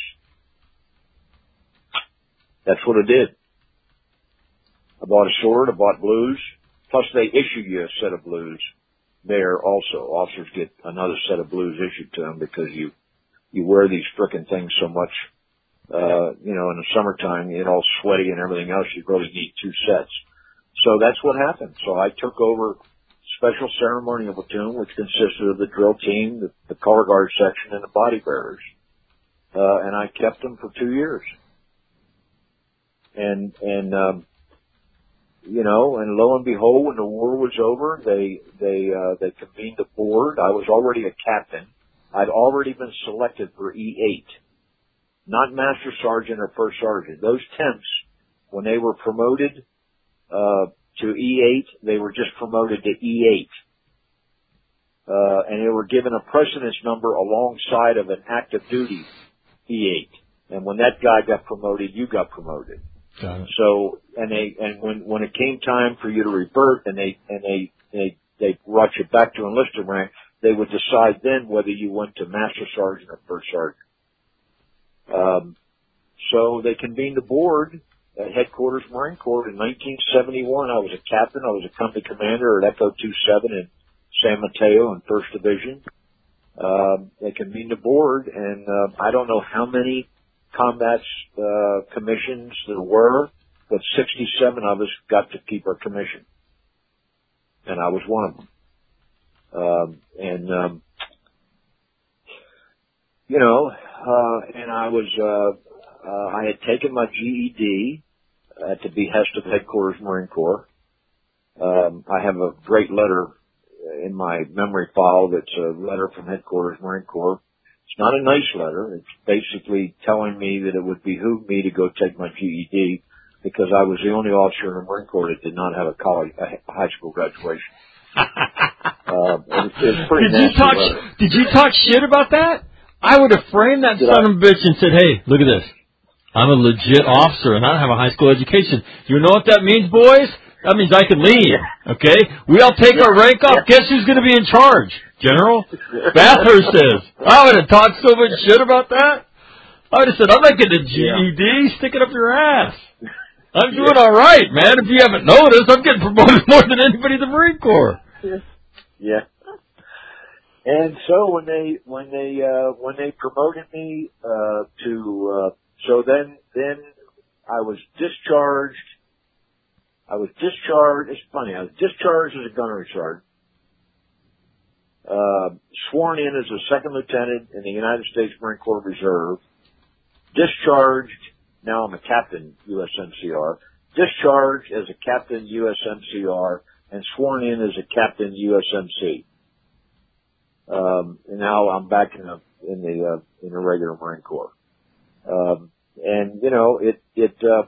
That's what I did. I bought a sword, I bought blues, plus they issue you a set of blues there also. Officers get another set of blues issued to them because you, you wear these frickin' things so much, uh, you know, in the summertime, you get all sweaty and everything else, you really need two sets. So that's what happened. So I took over Special Ceremonial Platoon, which consisted of the drill team, the, the color guard section, and the body bearers. Uh, and I kept them for two years. And, and, um, you know, and lo and behold, when the war was over, they, they, uh, they convened a board. I was already a captain. I'd already been selected for E eight, not Master Sergeant or First Sergeant. Those temps, when they were promoted, uh, to E eight, they were just promoted to E eight. Uh, and they were given a precedence number alongside of an active duty E eight. And when that guy got promoted, you got promoted. Got it. So, and they, and when, when it came time for you to revert and they, and they, they, they brought you back to enlisted rank, they would decide then whether you went to Master Sergeant or First Sergeant. Um, so they convened a board at Headquarters Marine Corps in nineteen seventy-one. I was a captain. I was a company commander at Echo two seven in San Mateo in First Division. Um, they convened a board, and uh, I don't know how many combat uh, commissions there were, but sixty-seven of us got to keep our commission, and I was one of them. Um, and um, you know, uh, and I was uh, uh, I had taken my G E D. At the behest of Headquarters Marine Corps. Um, I have a great letter in my memory file that's a letter from Headquarters Marine Corps. It's not a nice letter. It's basically telling me that it would behoove me to go take my G E D because I was the only officer in the Marine Corps that did not have a college, a high school graduation. uh, it, it's pretty did you talk? letter. Did you talk shit about that? I would have framed that Did son I? of a bitch and said, "Hey, look at this. I'm a legit officer, and I don't have a high school education. You know what that means, boys? That means I can leave, okay? We all take our rank off. Guess who's going to be in charge? General? Bathurst is. I would have talked so much shit about that. I would have said, I'm not getting a G E D. Yeah. Stick it up your ass. I'm doing yeah. all right, man. If you haven't noticed, I'm getting promoted more than anybody in the Marine Corps. Yeah. And so when they, when they, uh, when they promoted me, uh, to, uh, So then, then I was discharged. I was discharged. It's funny. I was discharged as a gunnery sergeant. Uh, sworn in as a second lieutenant in the United States Marine Corps Reserve. Discharged. Now I'm a captain, U S N C R. discharged as a captain U S M C R and sworn in as a captain U S M C. Um, and now I'm back in the in the uh, in the regular Marine Corps. Um, and you know, it it. Uh,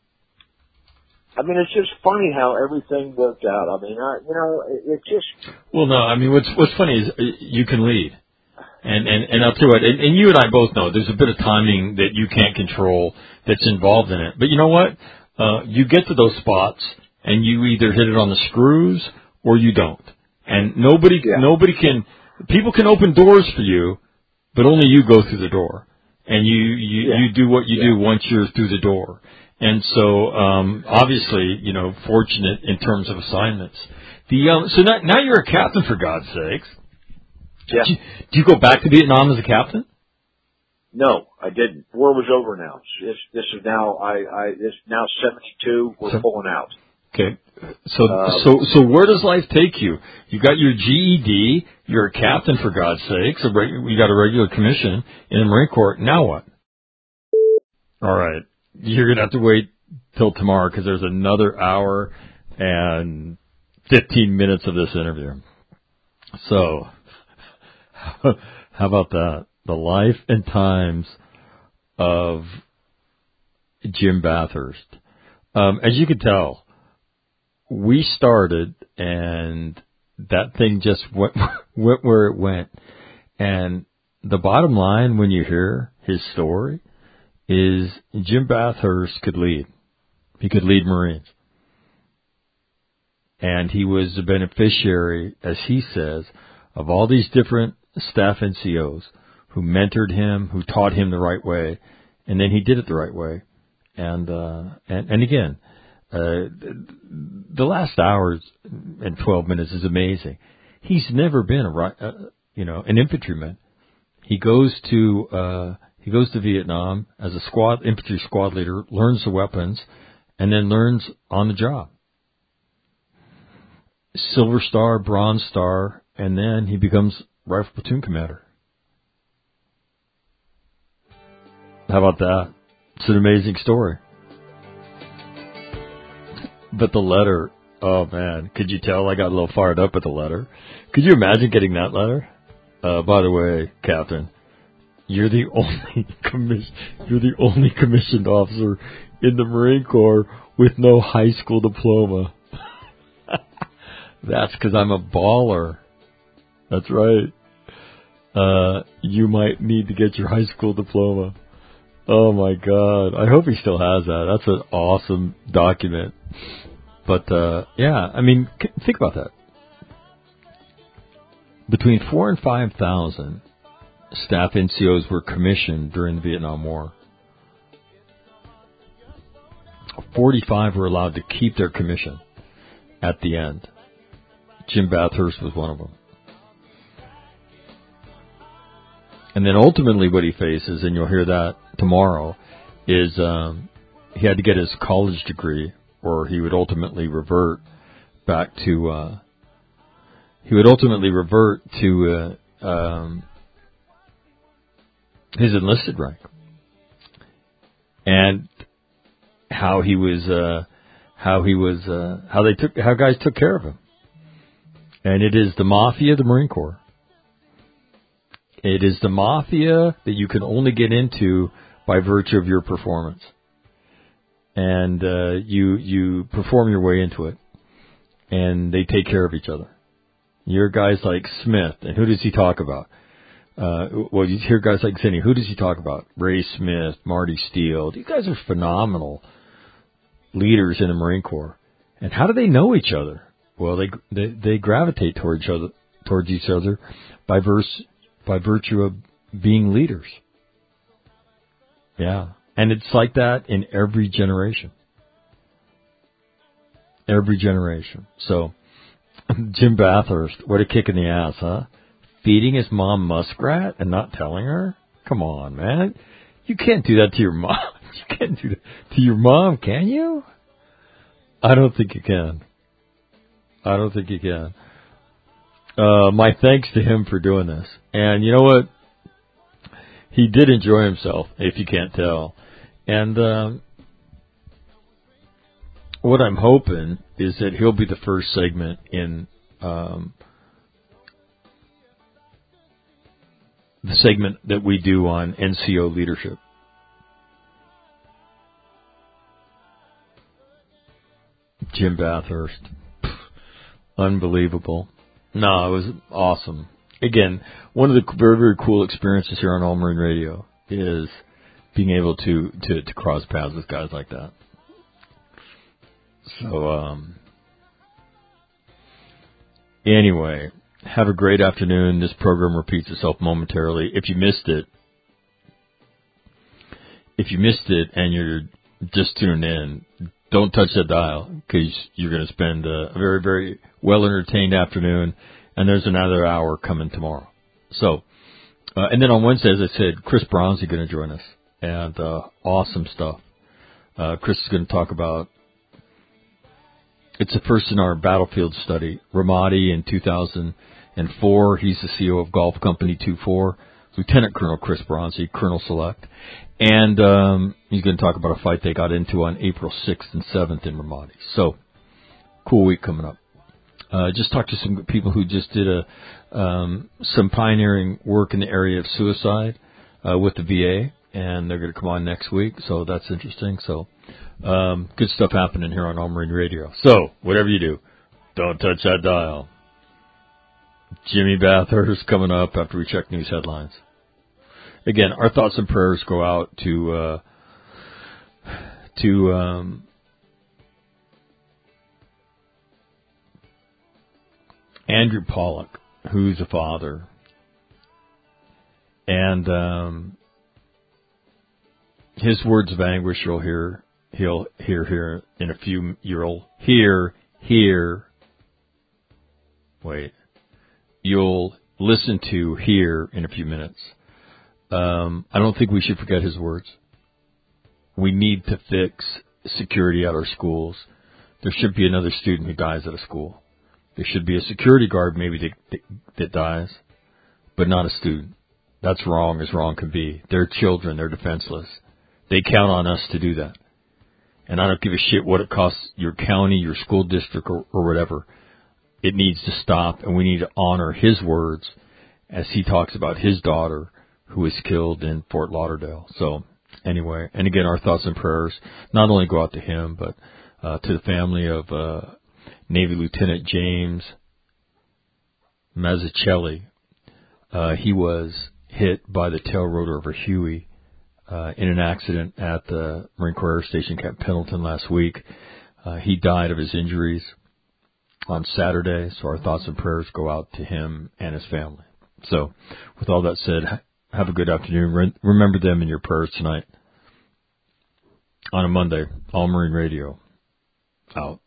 I mean, it's just funny how everything worked out. I mean, I, you know, it, it just. Well, no, I mean, what's what's funny is you can lead, and and and I'll tell you what, and, and you and I both know there's a bit of timing that you can't control that's involved in it. But you know what? Uh, you get to those spots, and you either hit it on the screws or you don't. And nobody Yeah. nobody can. People can open doors for you, but only you go through the door, and you you, Yeah. you do what you Yeah. do once you're through the door. And so, um, obviously, you know, fortunate in terms of assignments. The um, so now, now you're a captain, for God's sakes. Yeah. Do you, do you go back to Vietnam as a captain? No, I didn't. War was over now. This, this is now. I. I. This now seventy-two. We're So- pulling out. Okay. So Um, so so where does life take you? You got your G E D. You're a captain, for God's sakes. A reg- you got a regular commission in the Marine Corps. Now what? All right. You're gonna have to wait till tomorrow because there's another hour and fifteen minutes of this interview. So, how about that? The life and times of Jim Bathurst. Um, as you can tell, we started and that thing just went, went where it went. And the bottom line when you hear his story is Jim Bathurst could lead. He could lead Marines. And he was a beneficiary, as he says, of all these different staff N C Os who mentored him, who taught him the right way, and then he did it the right way. And uh, and, and again, uh, the last hour and twelve minutes is amazing. He's never been a uh, you know an infantryman. He goes to uh, he goes to Vietnam as a squad infantry squad leader, learns the weapons, and then learns on the job. Silver Star, Bronze Star, and then he becomes Rifle Platoon Commander. How about that? It's an amazing story. But the letter, oh man, could you tell I got a little fired up with the letter? Could you imagine getting that letter? Uh, by the way, Captain, you're the only commission, you're the only commissioned officer in the Marine Corps with no high school diploma. That's because I'm a baller. That's right. Uh, you might need to get your high school diploma. Oh my God. I hope he still has that. That's an awesome document. But, uh, yeah, I mean, think about that. Between four and five thousand staff N C Os were commissioned during the Vietnam War. forty-five were allowed to keep their commission at the end. Jim Bathurst was one of them. And then ultimately what he faces, and you'll hear that tomorrow, is um, he had to get his college degree, or he would ultimately revert back to, uh, he would ultimately revert to uh, um, his enlisted rank. And how he was, uh, how he was, uh, how they took, how guys took care of him. And it is the mafia of the Marine Corps. It is the mafia that you can only get into by virtue of your performance. And uh, you you perform your way into it. And they take care of each other. You hear guys like Smith, and who does he talk about? Uh, well, you hear guys like Zinni, who does he talk about? Ray Smith, Marty Steele. These guys are phenomenal leaders in the Marine Corps. And how do they know each other? Well, they they, they gravitate toward each other, towards each other by verse, by virtue of being leaders. Yeah, and it's like that in every generation. Every generation. So, Jim Bathurst, what a kick in the ass, huh? Feeding his mom muskrat and not telling her? Come on, man. You can't do that to your mom. You can't do that to your mom, can you? I don't think you can. I don't think you can. Uh, my thanks to him for doing this. And you know what? He did enjoy himself, if you can't tell. And um, what I'm hoping is that he'll be the first segment in um, the segment that we do on N C O leadership. Jim Bathurst. Unbelievable. No, it was awesome. Again, one of the very, very cool experiences here on All Marine Radio is being able to, to, to cross paths with guys like that. So, um, anyway, have a great afternoon. This program repeats itself momentarily. If you missed it, if you missed it and you're just tuning in, don't touch that dial because you're going to spend a very, very well-entertained afternoon, and there's another hour coming tomorrow. So, uh, and then on Wednesday, as I said, Chris Brown's going to join us, and uh, awesome stuff. Uh, Chris is going to talk about, it's the first in our battlefield study, Ramadi in two thousand four. He's the C E O of Golf Company two four, Lieutenant Colonel Chris Bronzy, Colonel Select. And um, he's going to talk about a fight they got into on April sixth and seventh in Ramadi. So, cool week coming up. Uh, just talked to some people who just did a um, some pioneering work in the area of suicide uh, with the V A, and they're going to come on next week. So that's interesting. So, um, good stuff happening here on All Marine Radio. So, whatever you do, don't touch that dial. Jimmy Bathurst coming up after we check news headlines. Again, our thoughts and prayers go out to uh, to um, Andrew Pollock, who's a father, and um, his words of anguish you'll hear he'll hear here in a few. You'll hear here. Wait, you'll listen to here in a few minutes. Um, I don't think we should forget his words. We need to fix security at our schools. There should be another student who dies at a school. There should be a security guard maybe that, that dies, but not a student. That's wrong as wrong can be. They're children. They're defenseless. They count on us to do that. And I don't give a shit what it costs your county, your school district, or, or whatever. It needs to stop, and we need to honor his words as he talks about his daughter who was killed in Fort Lauderdale. So, anyway, and again, our thoughts and prayers not only go out to him, but uh, to the family of uh, Navy Lieutenant James Mazzucchelli. Uh, he was hit by the tail rotor of a Huey uh, in an accident at the Marine Corps Air Station Camp Pendleton last week. Uh, he died of his injuries on Saturday, so our thoughts and prayers go out to him and his family. So, with all that said, have a good afternoon. Remember them in your prayers tonight. On a Monday, All Marine Radio. Out.